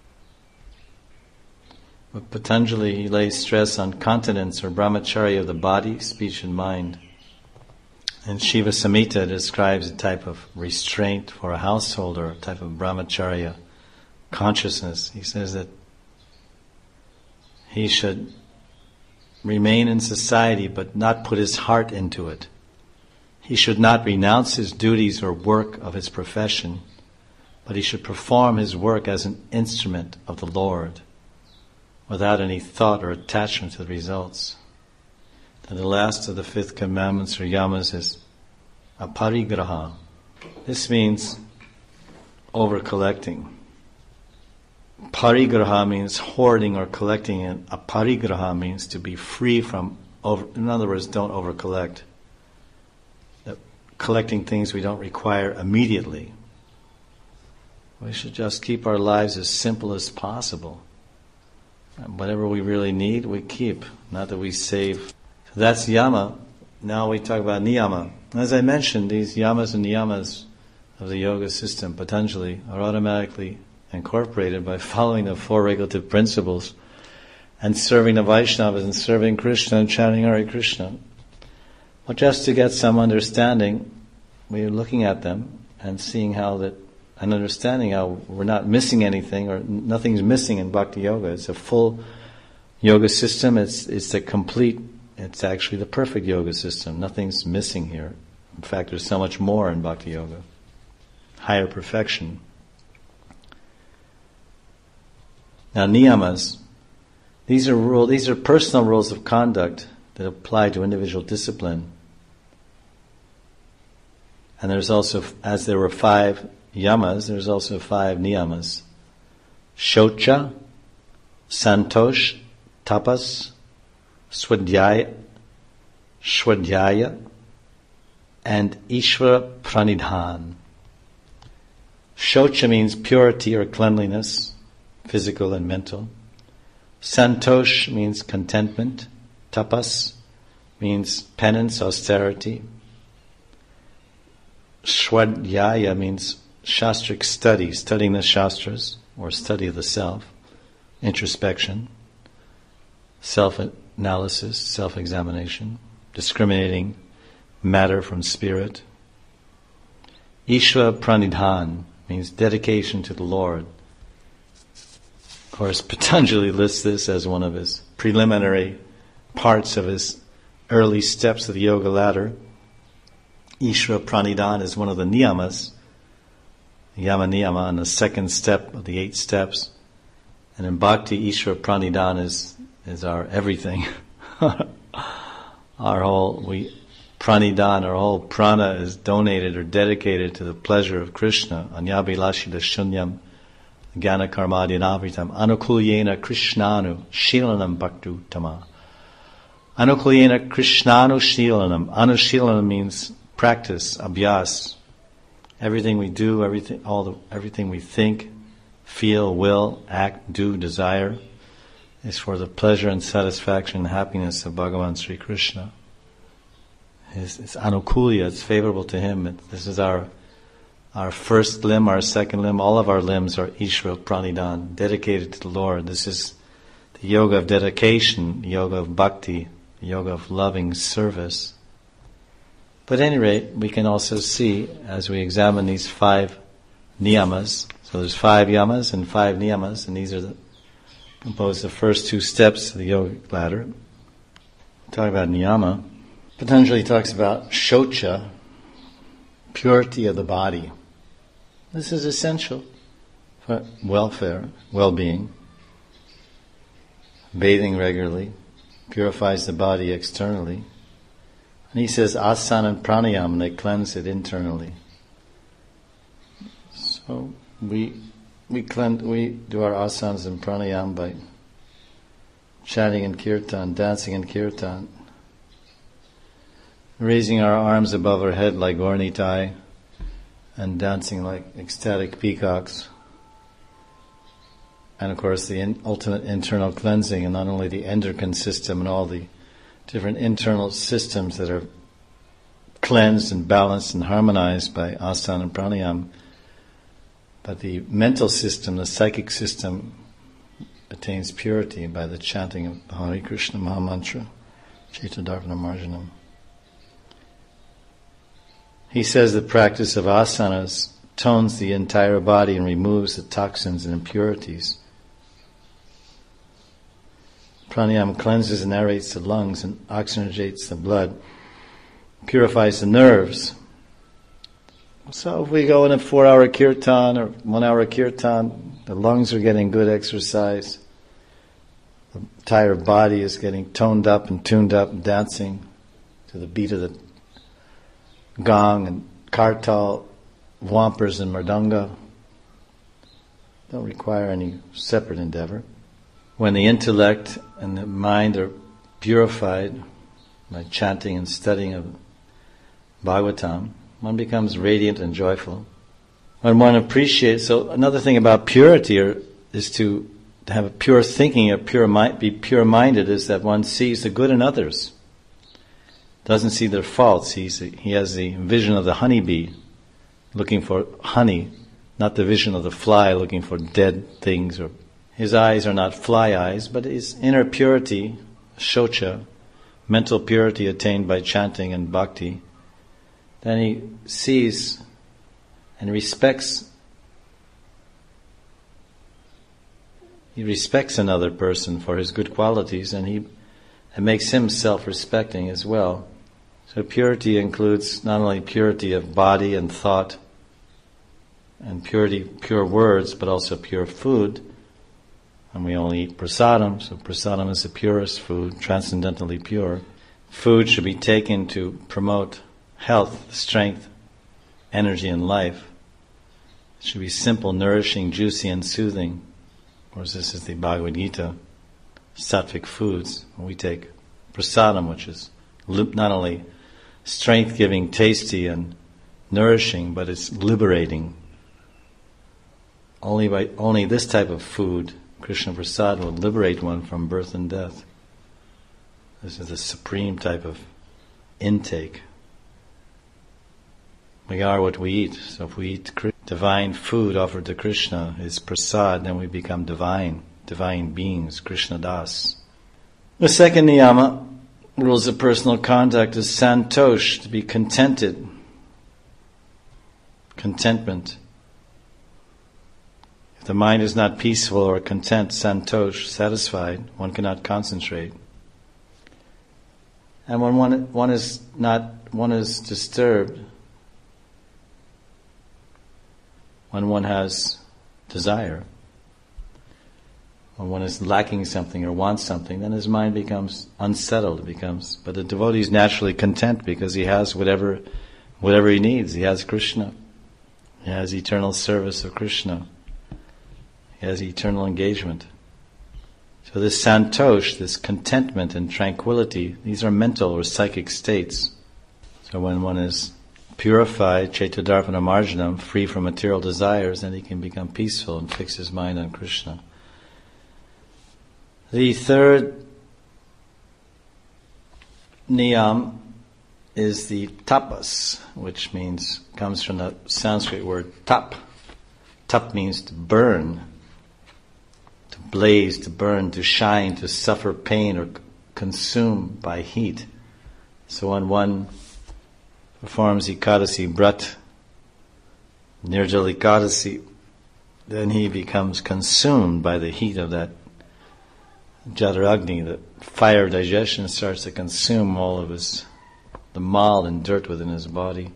But Patanjali, he lays stress on continence or brahmacharya of the body, speech and mind. And Shiva Samhita describes a type of restraint for a householder, a type of brahmacharya consciousness. He says that he should remain in society but not put his heart into it. He should not renounce his duties or work of his profession, but he should perform his work as an instrument of the Lord, without any thought or attachment to the results. And the last of the fifth commandments or yamas is aparigraha. This means over-collecting. Parigraha means hoarding or collecting, and aparigraha means to be free from, over, in other words, don't over-collect. Uh, collecting things we don't require immediately. We should just keep our lives as simple as possible. And whatever we really need, we keep, not that we save. So that's yama. Now we talk about niyama. As I mentioned, these yamas and niyamas of the yoga system, Patanjali, are automatically incorporated by following the four regulative principles and serving the Vaishnavas and serving Krishna and chanting Hare Krishna. But just to get some understanding, we're looking at them and seeing how that, and understanding how we're not missing anything, or nothing's missing in Bhakti Yoga. It's a full yoga system. It's it's the complete, it's actually the perfect yoga system. Nothing's missing here. In fact, there's so much more in Bhakti Yoga. Higher perfection. Now, niyamas, these are rule, these are personal rules of conduct that apply to individual discipline. And there's also, as there were five yamas, there's also five niyamas. Shocha, Santosh, Tapas, Swadhyaya, Swadhyaya, and Ishvara Pranidhan. Shocha means purity or cleanliness, physical and mental. Santosh means contentment. Tapas means penance, austerity. Swadhyaya means shastric study, studying the shastras, or study of the self, introspection, self-analysis, self-examination, discriminating matter from spirit. Ishvara Pranidhan means dedication to the Lord. Of course, Patanjali lists this as one of his preliminary parts of his early steps of the yoga ladder. Ishvara Pranidhan is one of the niyamas, yama niyama, and the second step of the eight steps. And in Bhakti, Ishvara Pranidhan is is our everything. Our whole we Pranidhan, our whole prana is donated or dedicated to the pleasure of Krishna. Anyabhilashita shunyam Jnana karmadinavritam anukulyena krishnanu shilanam bhaktu tama. Anukulyena krishnanu shilanam. Anushilanam means practice, abhyas. Everything we do, everything, all the, everything we think, feel, will, act, do, desire, is for the pleasure and satisfaction and happiness of Bhagavan Sri Krishna. It's, it's anukulya, it's favorable to him. It, this is our Our first limb, our second limb, all of our limbs are Ishvara Pranidhan, dedicated to the Lord. This is the yoga of dedication, the yoga of bhakti, the yoga of loving service. But at any rate, we can also see, as we examine these five niyamas, so there's five yamas and five niyamas, and these are the, compose the first two steps of the yoga ladder. Talk about niyama. Patanjali talks about shocha, purity of the body. This is essential for welfare, well-being. Bathing regularly purifies the body externally. And he says asana and pranayama, they cleanse it internally. So we we cleanse, we do our asanas and pranayama by chanting in kirtan, dancing in kirtan. raising our arms above our head like Gaura-Nitai and dancing like ecstatic peacocks. And of course the in, ultimate internal cleansing, and not only the endocrine system and all the different internal systems that are cleansed and balanced and harmonized by asana and pranayama, but the mental system, the psychic system, attains purity by the chanting of the Hare Krishna Mahamantra, Chaitya-darpana Marjanam. He says the practice of asanas tones the entire body and removes the toxins and impurities. Pranayama cleanses and aerates the lungs and oxygenates the blood, purifies the nerves. So if we go in a four-hour kirtan or one-hour kirtan, the lungs are getting good exercise. The entire body is getting toned up and tuned up, dancing to the beat of the gong and kartal, wampers and mridanga. Don't require any separate endeavor. When the intellect and the mind are purified by chanting and studying of Bhagavatam, one becomes radiant and joyful. When one appreciates, so another thing about purity are, is to, to have a pure thinking, a pure mind, be pure-minded, is that one sees the good in others. Doesn't see their faults. He's, he has the vision of the honeybee looking for honey, not the vision of the fly looking for dead things. Or his eyes are not fly eyes, but his inner purity, shocha, mental purity attained by chanting and bhakti, then he sees and respects he respects another person for his good qualities, and he it makes him self-respecting as well. So purity includes not only purity of body and thought and purity, pure words, but also pure food. And we only eat prasadam, so prasadam is the purest food, transcendentally pure. Food should be taken to promote health, strength, energy, and life. It should be simple, nourishing, juicy, and soothing. Of course, this is the Bhagavad Gita, sattvic foods. We take prasadam, which is not only strength-giving, tasty, and nourishing, but it's liberating. Only by only this type of food, Krishna Prasad, will liberate one from birth and death. This is the supreme type of intake. We are what we eat. So if we eat divine food offered to Krishna is prasad, then we become divine, divine beings, Krishna Das. The second niyama, rules of personal conduct, is santosh, to be contented. Contentment. If the mind is not peaceful or content, santosh, satisfied, one cannot concentrate. And when one one is not one is disturbed, when one has desire, when one is lacking something or wants something, then his mind becomes unsettled. It becomes, but the devotee is naturally content because he has whatever, whatever he needs. He has Krishna. He has eternal service of Krishna. He has eternal engagement. So this santosh, this contentment and tranquility, these are mental or psychic states. So when one is purified, Chaitya-darpana Marjanam, free from material desires, then he can become peaceful and fix his mind on Krishna. The third niyam is the tapas, which means, comes from the Sanskrit word tap. Tap means to burn, to blaze, to burn, to shine, to suffer pain or consume by heat. So when one performs Ekadasi Brat, Nirjala Ekadasi, then he becomes consumed by the heat of that Jataragni. The fire of digestion starts to consume all of his, the mal and dirt within his body.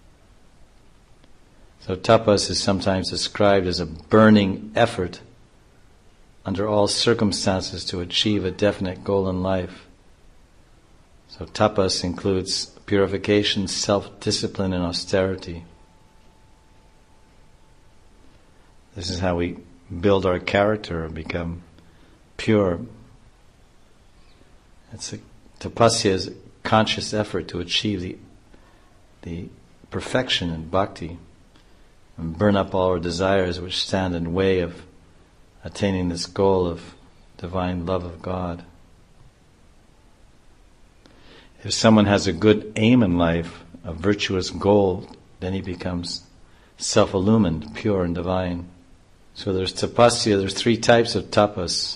So tapas is sometimes described as a burning effort under all circumstances to achieve a definite goal in life. So tapas includes purification, self-discipline, and austerity. This is how we build our character and become pure. It's a, tapasya is a conscious effort to achieve the, the perfection in bhakti and burn up all our desires which stand in the way of attaining this goal of divine love of God. If someone has a good aim in life, a virtuous goal, then he becomes self-illumined, pure and divine. So there's tapasya, there's three types of tapas.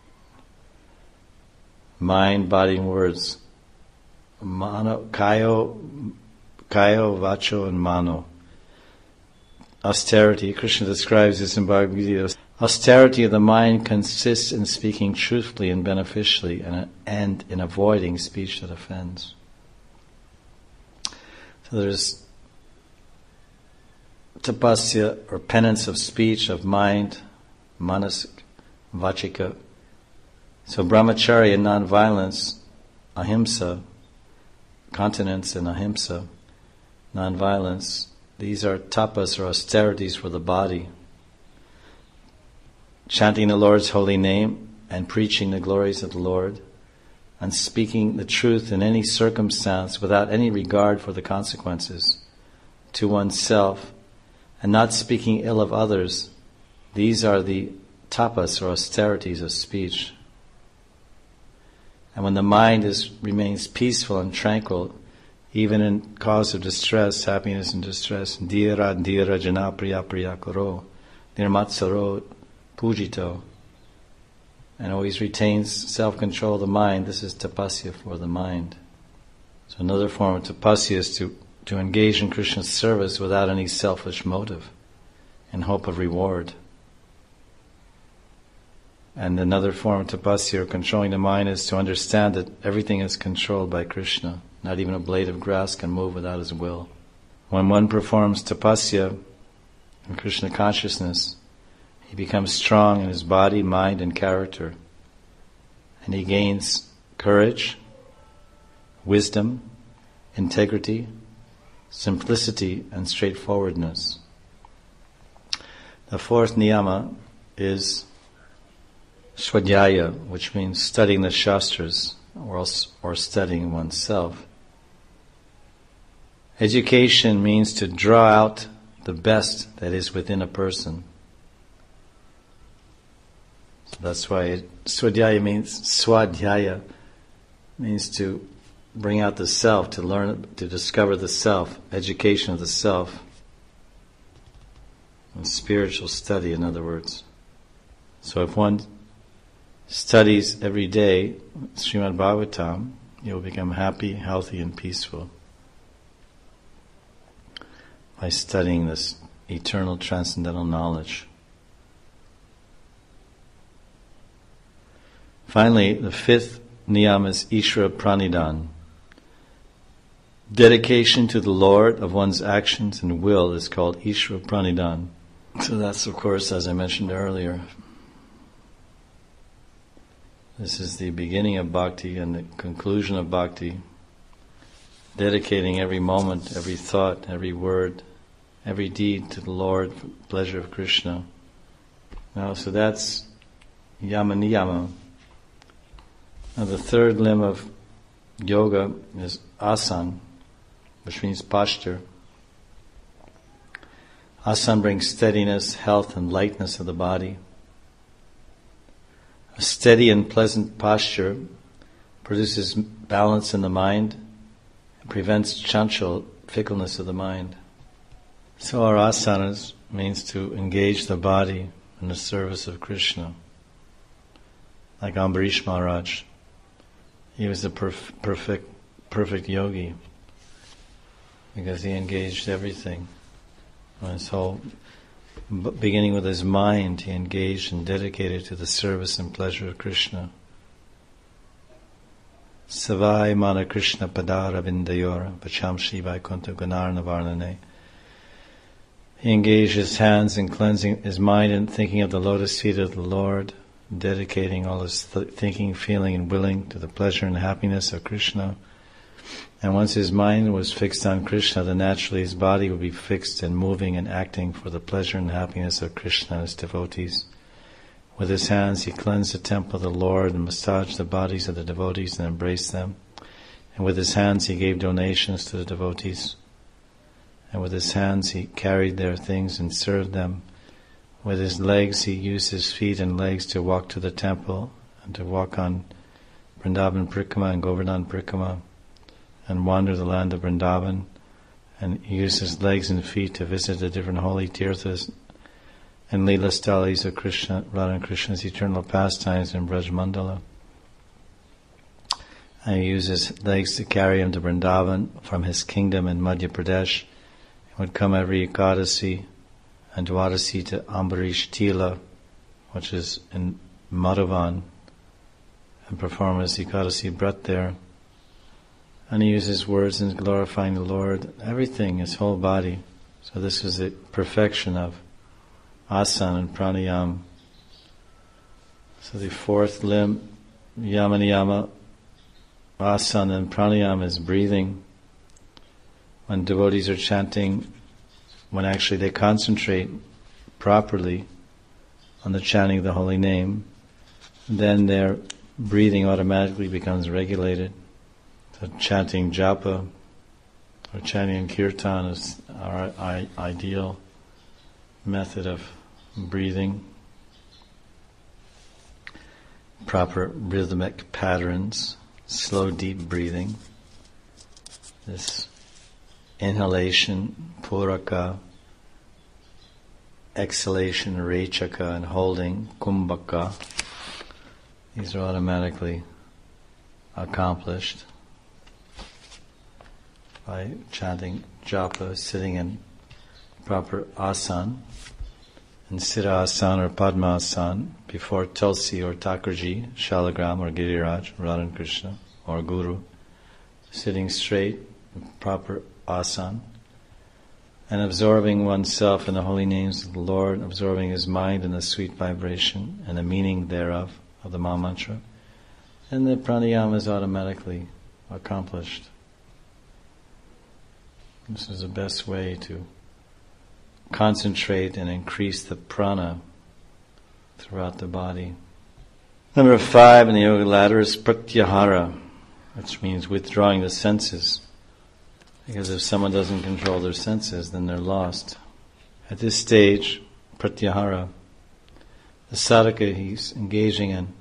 Mind, body and words. Mano, kayo, kayo, vacho and mano. Austerity, Krishna describes this in Bhagavad Gita. Austerity of the mind consists in speaking truthfully and beneficially and, and in avoiding speech that offends. So there's tapasya or penance of speech, of mind, manasik, vachika. So brahmacharya and non-violence, ahimsa, continence and ahimsa, non-violence, these are tapas or austerities for the body. Chanting the Lord's holy name and preaching the glories of the Lord and speaking the truth in any circumstance without any regard for the consequences to oneself and not speaking ill of others, these are the tapas or austerities of speech. And when the mind is remains peaceful and tranquil, even in cause of distress, happiness and distress, dhira dhira jana priya priya karo, nirmatsaro pujito, and always retains self-control of the mind, this is tapasya for the mind. So another form of tapasya is to, to engage in Krishna's service without any selfish motive, in hope of reward. And another form of tapasya, or controlling the mind, is to understand that everything is controlled by Krishna. Not even a blade of grass can move without his will. When one performs tapasya in Krishna consciousness, he becomes strong in his body, mind, and character. And he gains courage, wisdom, integrity, simplicity, and straightforwardness. The fourth niyama is swadhyaya, which means studying the shastras, or, else, or studying oneself. Education means to draw out the best that is within a person. So that's why it, swadhyaya means, swadhyaya means to bring out the self, to learn, to discover the self, education of the self. And spiritual study, in other words. So if one studies every day Srimad Bhagavatam, you will become happy, healthy, and peaceful by studying this eternal transcendental knowledge. Finally, the fifth niyam is Ishvara Pranidhan. Dedication to the Lord of one's actions and will is called Ishvara Pranidhan. So that's, of course, as I mentioned earlier, this is the beginning of bhakti and the conclusion of bhakti, dedicating every moment, every thought, every word, every deed to the Lord for the pleasure of Krishna. Now, so that's yama niyama. Now, the third limb of yoga is asana, which means posture. Asana brings steadiness, health, and lightness of the body. A steady and pleasant posture produces balance in the mind and prevents chanchal, fickleness of the mind. So our asanas means to engage the body in the service of Krishna. Like Ambarish Maharaj, he was the perf- perfect, perfect yogi because he engaged everything. And so, beginning with his mind, he engaged and dedicated to the service and pleasure of Krishna. Savai mana Krishna padara vindayora vacham shri vaikuntha gunarna varnane. He engaged his hands in cleansing his mind and thinking of the lotus feet of the Lord, dedicating all his th- thinking, feeling, and willing to the pleasure and happiness of Krishna. And once his mind was fixed on Krishna, then naturally his body would be fixed and moving and acting for the pleasure and happiness of Krishna and his devotees. With his hands he cleansed the temple of the Lord and massaged the bodies of the devotees and embraced them. And with his hands he gave donations to the devotees. And with his hands he carried their things and served them. With his legs he used his feet and legs to walk to the temple and to walk on Vrindavan Prikrama and Govardhan Prikrama and wander the land of Vrindavan. And he used his legs and feet to visit the different holy tirthas and Leela Stalis of Krishna, Radha and Krishna's eternal pastimes in Braj Mandala. And he used his legs to carry him to Vrindavan from his kingdom in Madhya Pradesh. He would come every Ekadasi and Dwadasi to Ambarish Tila, which is in Madhavan, and perform his Ekadasi Brat there. And he uses words in glorifying the Lord, everything, his whole body. So this is the perfection of asana and pranayama. So the fourth limb, yama niyama, asana and pranayama is breathing. When devotees are chanting, when actually they concentrate properly on the chanting of the holy name, then their breathing automatically becomes regulated. So chanting japa or chanting kirtan is our I- ideal method of breathing. Proper rhythmic patterns, slow deep breathing. This inhalation, puraka, exhalation, rechaka, and holding, kumbhaka. These are automatically accomplished by chanting japa, sitting in proper asana, and Siddha asana or Padma asana before Tulsi or Thakurji, Shalagram or Giriraj, Radha and Krishna or Guru, sitting straight, proper asana, and absorbing oneself in the holy names of the Lord, absorbing his mind in the sweet vibration and the meaning thereof, of the Maha Mantra, and the pranayama is automatically accomplished. This is the best way to concentrate and increase the prana throughout the body. Number five in the yoga ladder is pratyahara, which means withdrawing the senses. Because if someone doesn't control their senses, then they're lost. At this stage, pratyahara, the sadhaka, he's engaging in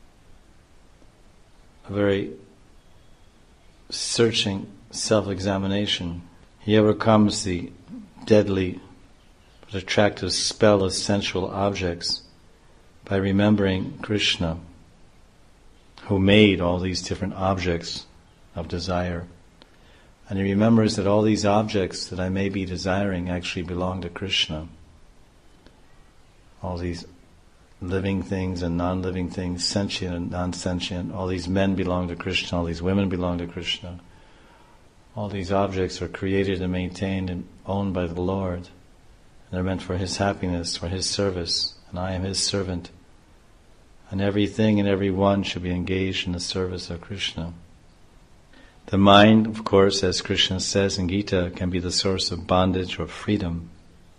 a very searching self-examination. He overcomes the deadly but attractive spell of sensual objects by remembering Krishna, who made all these different objects of desire. And he remembers that all these objects that I may be desiring actually belong to Krishna. All these living things and non-living things, sentient and non-sentient, all these men belong to Krishna, all these women belong to Krishna. All these objects are created and maintained and owned by the Lord. And they're meant for His happiness, for His service, and I am His servant. And everything and everyone should be engaged in the service of Krishna. The mind, of course, as Krishna says in Gita, can be the source of bondage or freedom.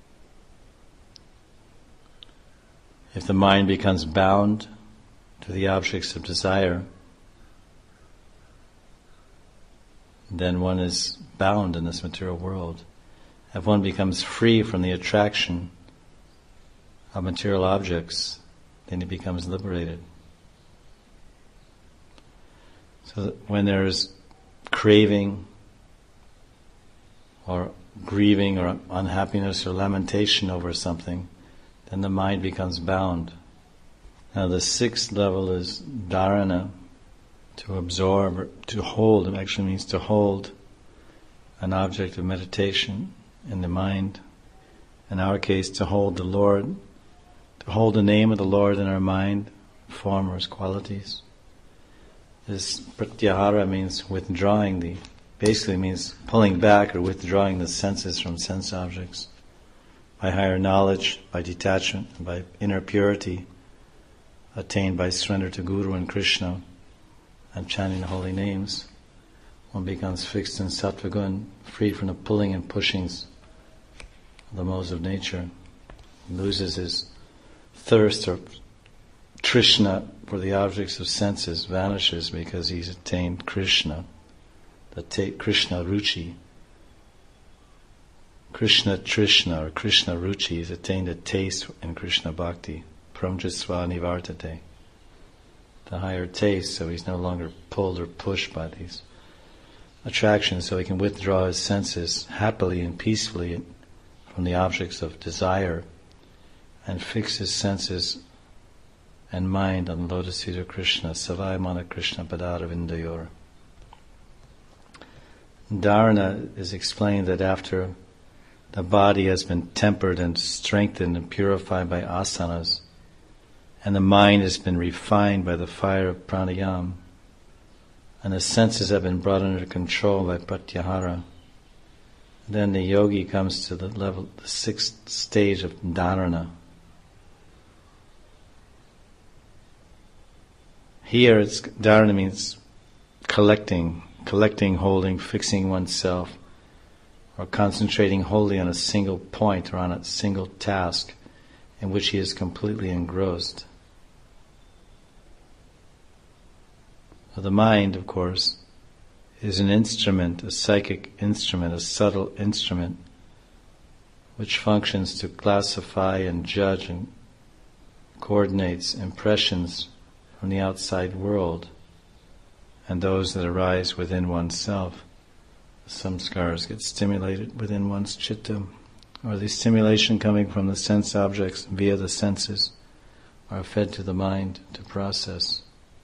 If the mind becomes bound to the objects of desire, then one is bound in this material world. If one becomes free from the attraction of material objects, then he becomes liberated. So that when there is craving or grieving or unhappiness or lamentation over something, then the mind becomes bound. Now the sixth level is dharana, to absorb or to hold. It actually means to hold an object of meditation in the mind. In our case, to hold the Lord, to hold the name of the Lord in our mind, form or His qualities. This pratyahara means withdrawing the, basically means pulling back or withdrawing the senses from sense objects. By higher knowledge, by detachment, by inner purity, attained by surrender to Guru and Krishna, and chanting the holy names, one becomes fixed in sattva gun, freed from the pulling and pushings of the modes of nature, loses his thirst or trishna for the objects of senses, vanishes because he's attained Krishna. the ta- Krishna Ruchi. Krishna Trishna or Krishna Ruchi has attained a taste in Krishna Bhakti. Pramjasva Nivartate. The higher taste, so he's no longer pulled or pushed by these attractions, so he can withdraw his senses happily and peacefully from the objects of desire and fix his senses and mind on the lotus feet of Krishna. Savai Mana Krishna Padara Vindayor. Dharana is explained that after the body has been tempered and strengthened and purified by asanas, and the mind has been refined by the fire of pranayama, and the senses have been brought under control by pratyahara, then the yogi comes to the level, the sixth stage of dharana. Here, it's, dharana means collecting, collecting, holding, fixing oneself, or concentrating wholly on a single point or on a single task in which he is completely engrossed. So the mind, of course, is an instrument, a psychic instrument, a subtle instrument, which functions to classify and judge and coordinates impressions from the outside world and those that arise within oneself. The samskaras get stimulated within one's chitta, or the stimulation coming from the sense objects via the senses are fed to the mind to process.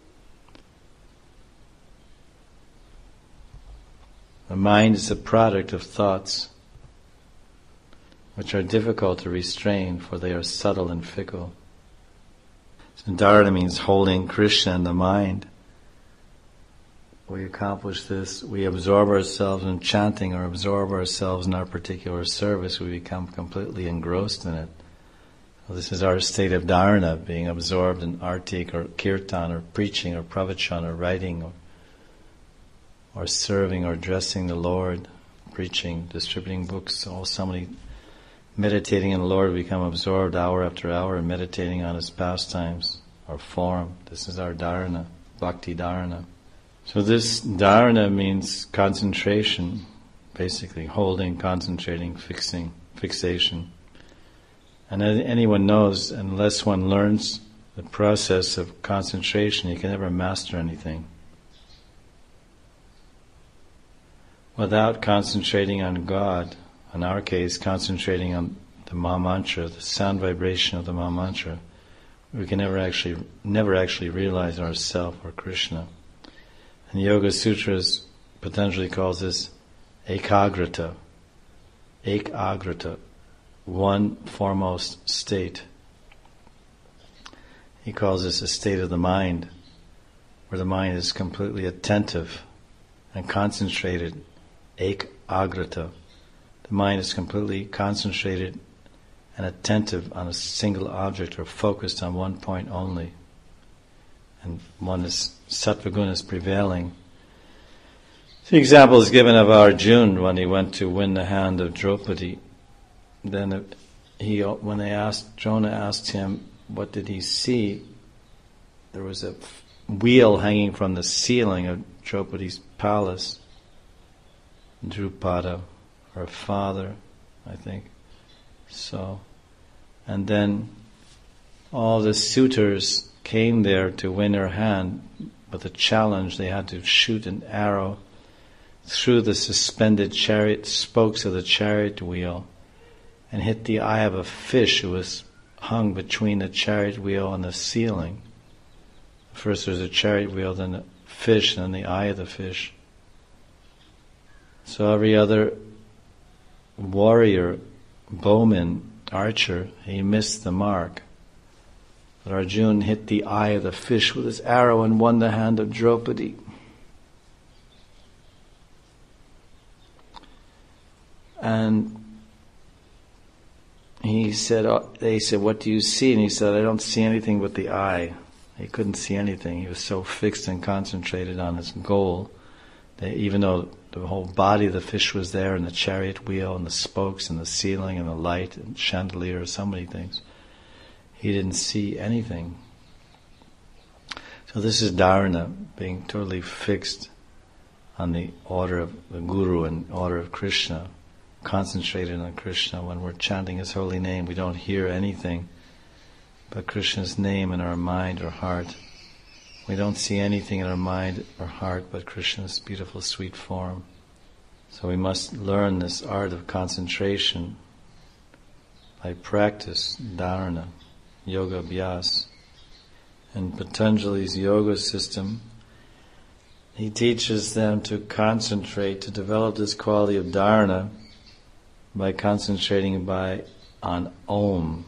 The mind is a product of thoughts which are difficult to restrain, for they are subtle and fickle. So dharana means holding Krishna in the mind. We accomplish this, we absorb ourselves in chanting or absorb ourselves in our particular service, we become completely engrossed in it. So this is our state of dharana, being absorbed in artik or kirtan or preaching or pravachan or writing or or serving or dressing the Lord, preaching, distributing books, all somebody meditating on the Lord, we become absorbed hour after hour in meditating on His pastimes, our form. This is our dharana, bhakti dharana. So this dharana means concentration, basically holding, concentrating, fixing, fixation. And anyone knows, unless one learns the process of concentration, you can never master anything. Without concentrating on God, in our case, concentrating on the Maha Mantra, the sound vibration of the Maha Mantra, we can never actually, never actually realize ourself or Krishna. And the Yoga Sutras, Patanjali calls this ekagrata, ekagrata, one foremost state. He calls this a state of the mind, where the mind is completely attentive and concentrated. Ekagrata. The mind is completely concentrated and attentive on a single object or focused on one point only. And one is sattva-guna is prevailing. The example is given of Arjuna when he went to win the hand of Draupadi. Then he, when they asked, Drona asked him, what did he see? There was a wheel hanging from the ceiling of Draupadi's palace. Drupada, her father, I think. So, and then all the suitors came there to win her hand, but the challenge, they had to shoot an arrow through the suspended chariot spokes of the chariot wheel and hit the eye of a fish who was hung between the chariot wheel and the ceiling. First there's a chariot wheel, then the fish, and then the eye of the fish. So every other warrior, bowman, archer, he missed the mark. But Arjuna hit the eye of the fish with his arrow and won the hand of Draupadi. And he said, oh, they said, what do you see? And he said, I don't see anything but the eye. He couldn't see anything. He was so fixed and concentrated on his goal that even though the whole body of the fish was there, and the chariot wheel, and the spokes, and the ceiling, and the light, and chandelier, so many things, he didn't see anything. So this is dharana, being totally fixed on the order of the Guru and order of Krishna, concentrated on Krishna. When we're chanting His holy name, we don't hear anything but Krishna's name in our mind or heart. We don't see anything in our mind or heart but Krishna's beautiful, sweet form. So we must learn this art of concentration by practice, dharana, yoga abhyas. In Patanjali's yoga system, he teaches them to concentrate, to develop this quality of dharana by concentrating by on Om.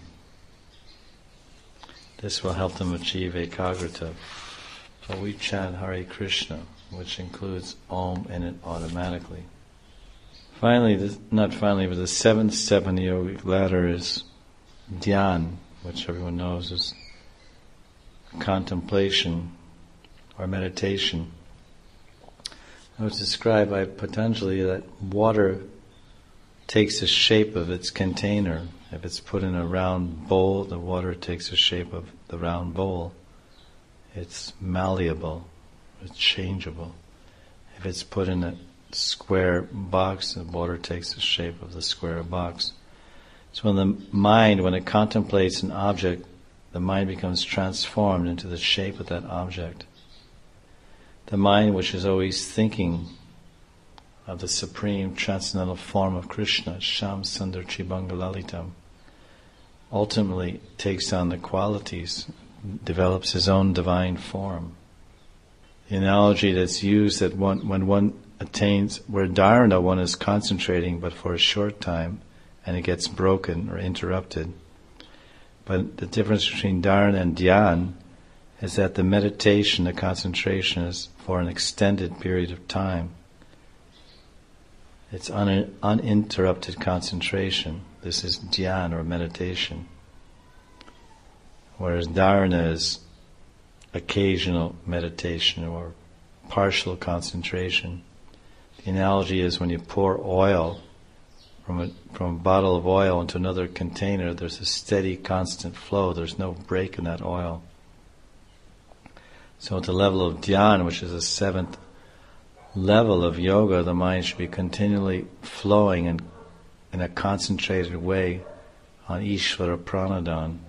This will help them achieve ekagrata. So we chant Hare Krishna, which includes Om in it automatically. Finally, the, not finally, but the seventh step in the yogic ladder is dhyan, which everyone knows is contemplation or meditation. It was described by Patanjali that water takes the shape of its container. If it's put in a round bowl, the water takes the shape of the round bowl. It's malleable, it's changeable. If it's put in a square box, the water takes the shape of the square box. So when the mind, when it contemplates an object, the mind becomes transformed into the shape of that object. The mind, which is always thinking of the supreme transcendental form of Krishna, Sham Sundar Chibanga Lalitam, ultimately takes on the qualities, develops his own divine form. The analogy that's used that one, when one attains, where dharana, one is concentrating but for a short time and it gets broken or interrupted. But the difference between dharana and dhyan is that the meditation, the concentration is for an extended period of time. It's un- uninterrupted concentration. This is dhyan or meditation. Whereas dharana is occasional meditation or partial concentration. The analogy is when you pour oil from a, from a bottle of oil into another container, there's a steady, constant flow. There's no break in that oil. So at the level of dhyan, which is the seventh level of yoga, the mind should be continually flowing in, in a concentrated way on Ishvara Pranadhan.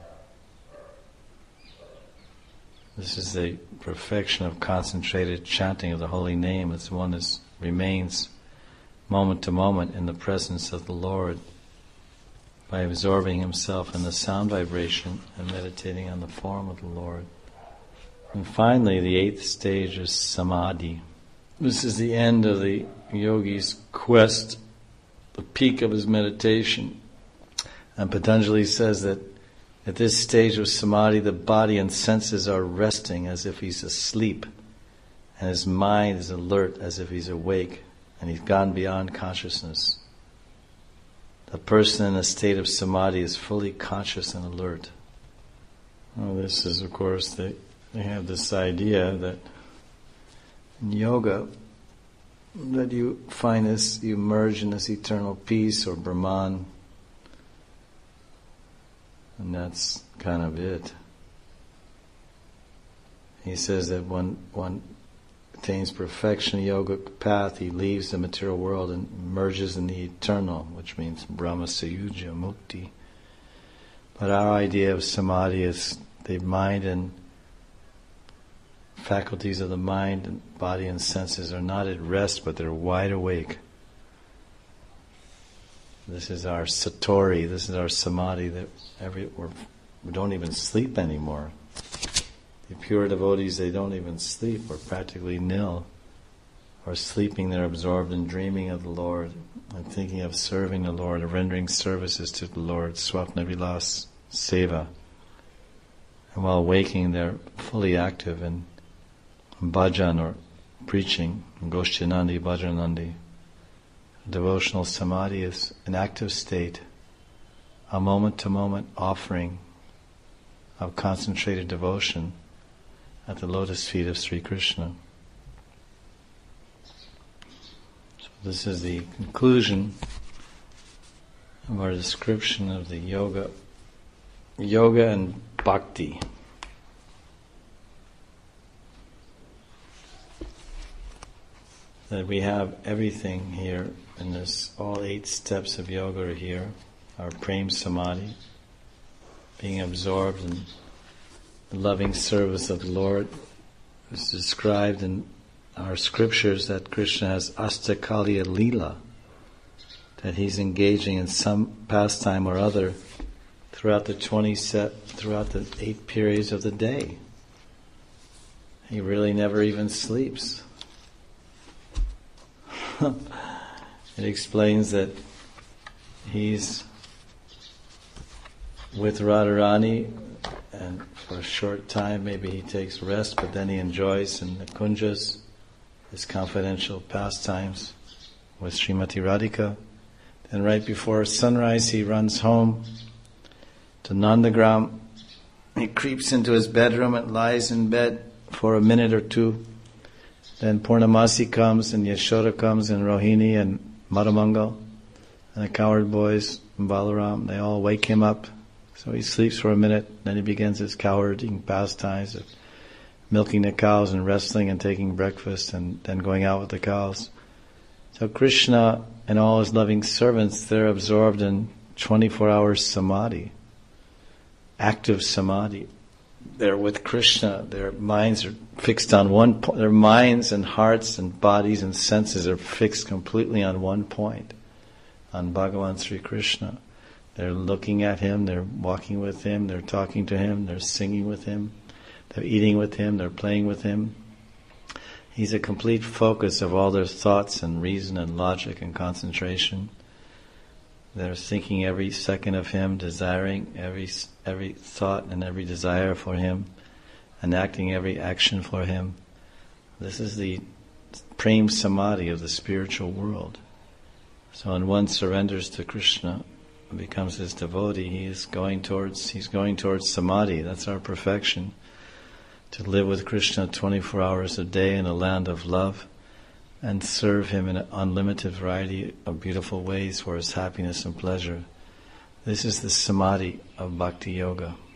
This is the perfection of concentrated chanting of the holy name, as one is, remains moment to moment in the presence of the Lord by absorbing himself in the sound vibration and meditating on the form of the Lord. And finally, the eighth stage is samadhi. This is the end of the yogi's quest, the peak of his meditation. And Patanjali says that at this stage of samadhi, the body and senses are resting as if he's asleep, and his mind is alert as if he's awake, and he's gone beyond consciousness. The person in a state of samadhi is fully conscious and alert. Well, this is, of course, the They have this idea that in yoga, that you find this, you merge in this eternal peace or Brahman, and that's kind of it. He says that when one attains perfection in the yogic path, he leaves the material world and merges in the eternal, which means Brahma Sayuja Mukti. But our idea of samadhi is the mind and faculties of the mind and body and senses are not at rest, but they're wide awake. This is our satori, this is our samadhi, that every we're, we don't even sleep anymore. The pure devotees, they don't even sleep, or practically nil. Or sleeping, they're absorbed in dreaming of the Lord, and thinking of serving the Lord, or rendering services to the Lord, swapna vilas seva. And while waking, they're fully active in bhajan or preaching, Goshtinandi, Bhajanandi. Devotional samadhi is an active state, a moment-to-moment offering of concentrated devotion at the lotus feet of Sri Krishna. So this is the conclusion of our description of the yoga, yoga and bhakti. that we have everything here in this, all eight steps of yoga are here. Our Prem Samadhi, being absorbed in the loving service of the Lord. It's described in our scriptures that Krishna has Astakaliya Leela, that he's engaging in some pastime or other throughout the twenty set, throughout the eight periods of the day. He really never even sleeps. It explains that he's with Radharani, and for a short time maybe he takes rest, but then he enjoys in the kunjas his confidential pastimes with Srimati Radhika. Then right before sunrise he runs home to Nandagram. He creeps into his bedroom and lies in bed for a minute or two. Then Purnamasi comes and Yashoda comes and Rohini and Madhamangal and the cowherd boys and Balaram. They all wake him up. So he sleeps for a minute. Then he begins his cowherding pastimes of milking the cows and wrestling and taking breakfast and then going out with the cows. So Krishna and all his loving servants, they're absorbed in twenty-four hours samadhi, active samadhi. They're with Krishna. Their minds are fixed on one point. Their minds and hearts and bodies and senses are fixed completely on one point, on Bhagavan Sri Krishna. They're looking at him, they're walking with him, they're talking to him, they're singing with him, they're eating with him, they're playing with him. He's a complete focus of all their thoughts and reason and logic and concentration. They're thinking every second of him, desiring every every thought and every desire for him, enacting every action for him. This is the Prem Samadhi of the spiritual world. So when one surrenders to Krishna, becomes his devotee, he is going towards he's going towards samadhi. That's our perfection. To live with Krishna twenty-four hours a day in a land of love and serve him in an unlimited variety of beautiful ways for his happiness and pleasure. This is the samadhi of bhakti yoga.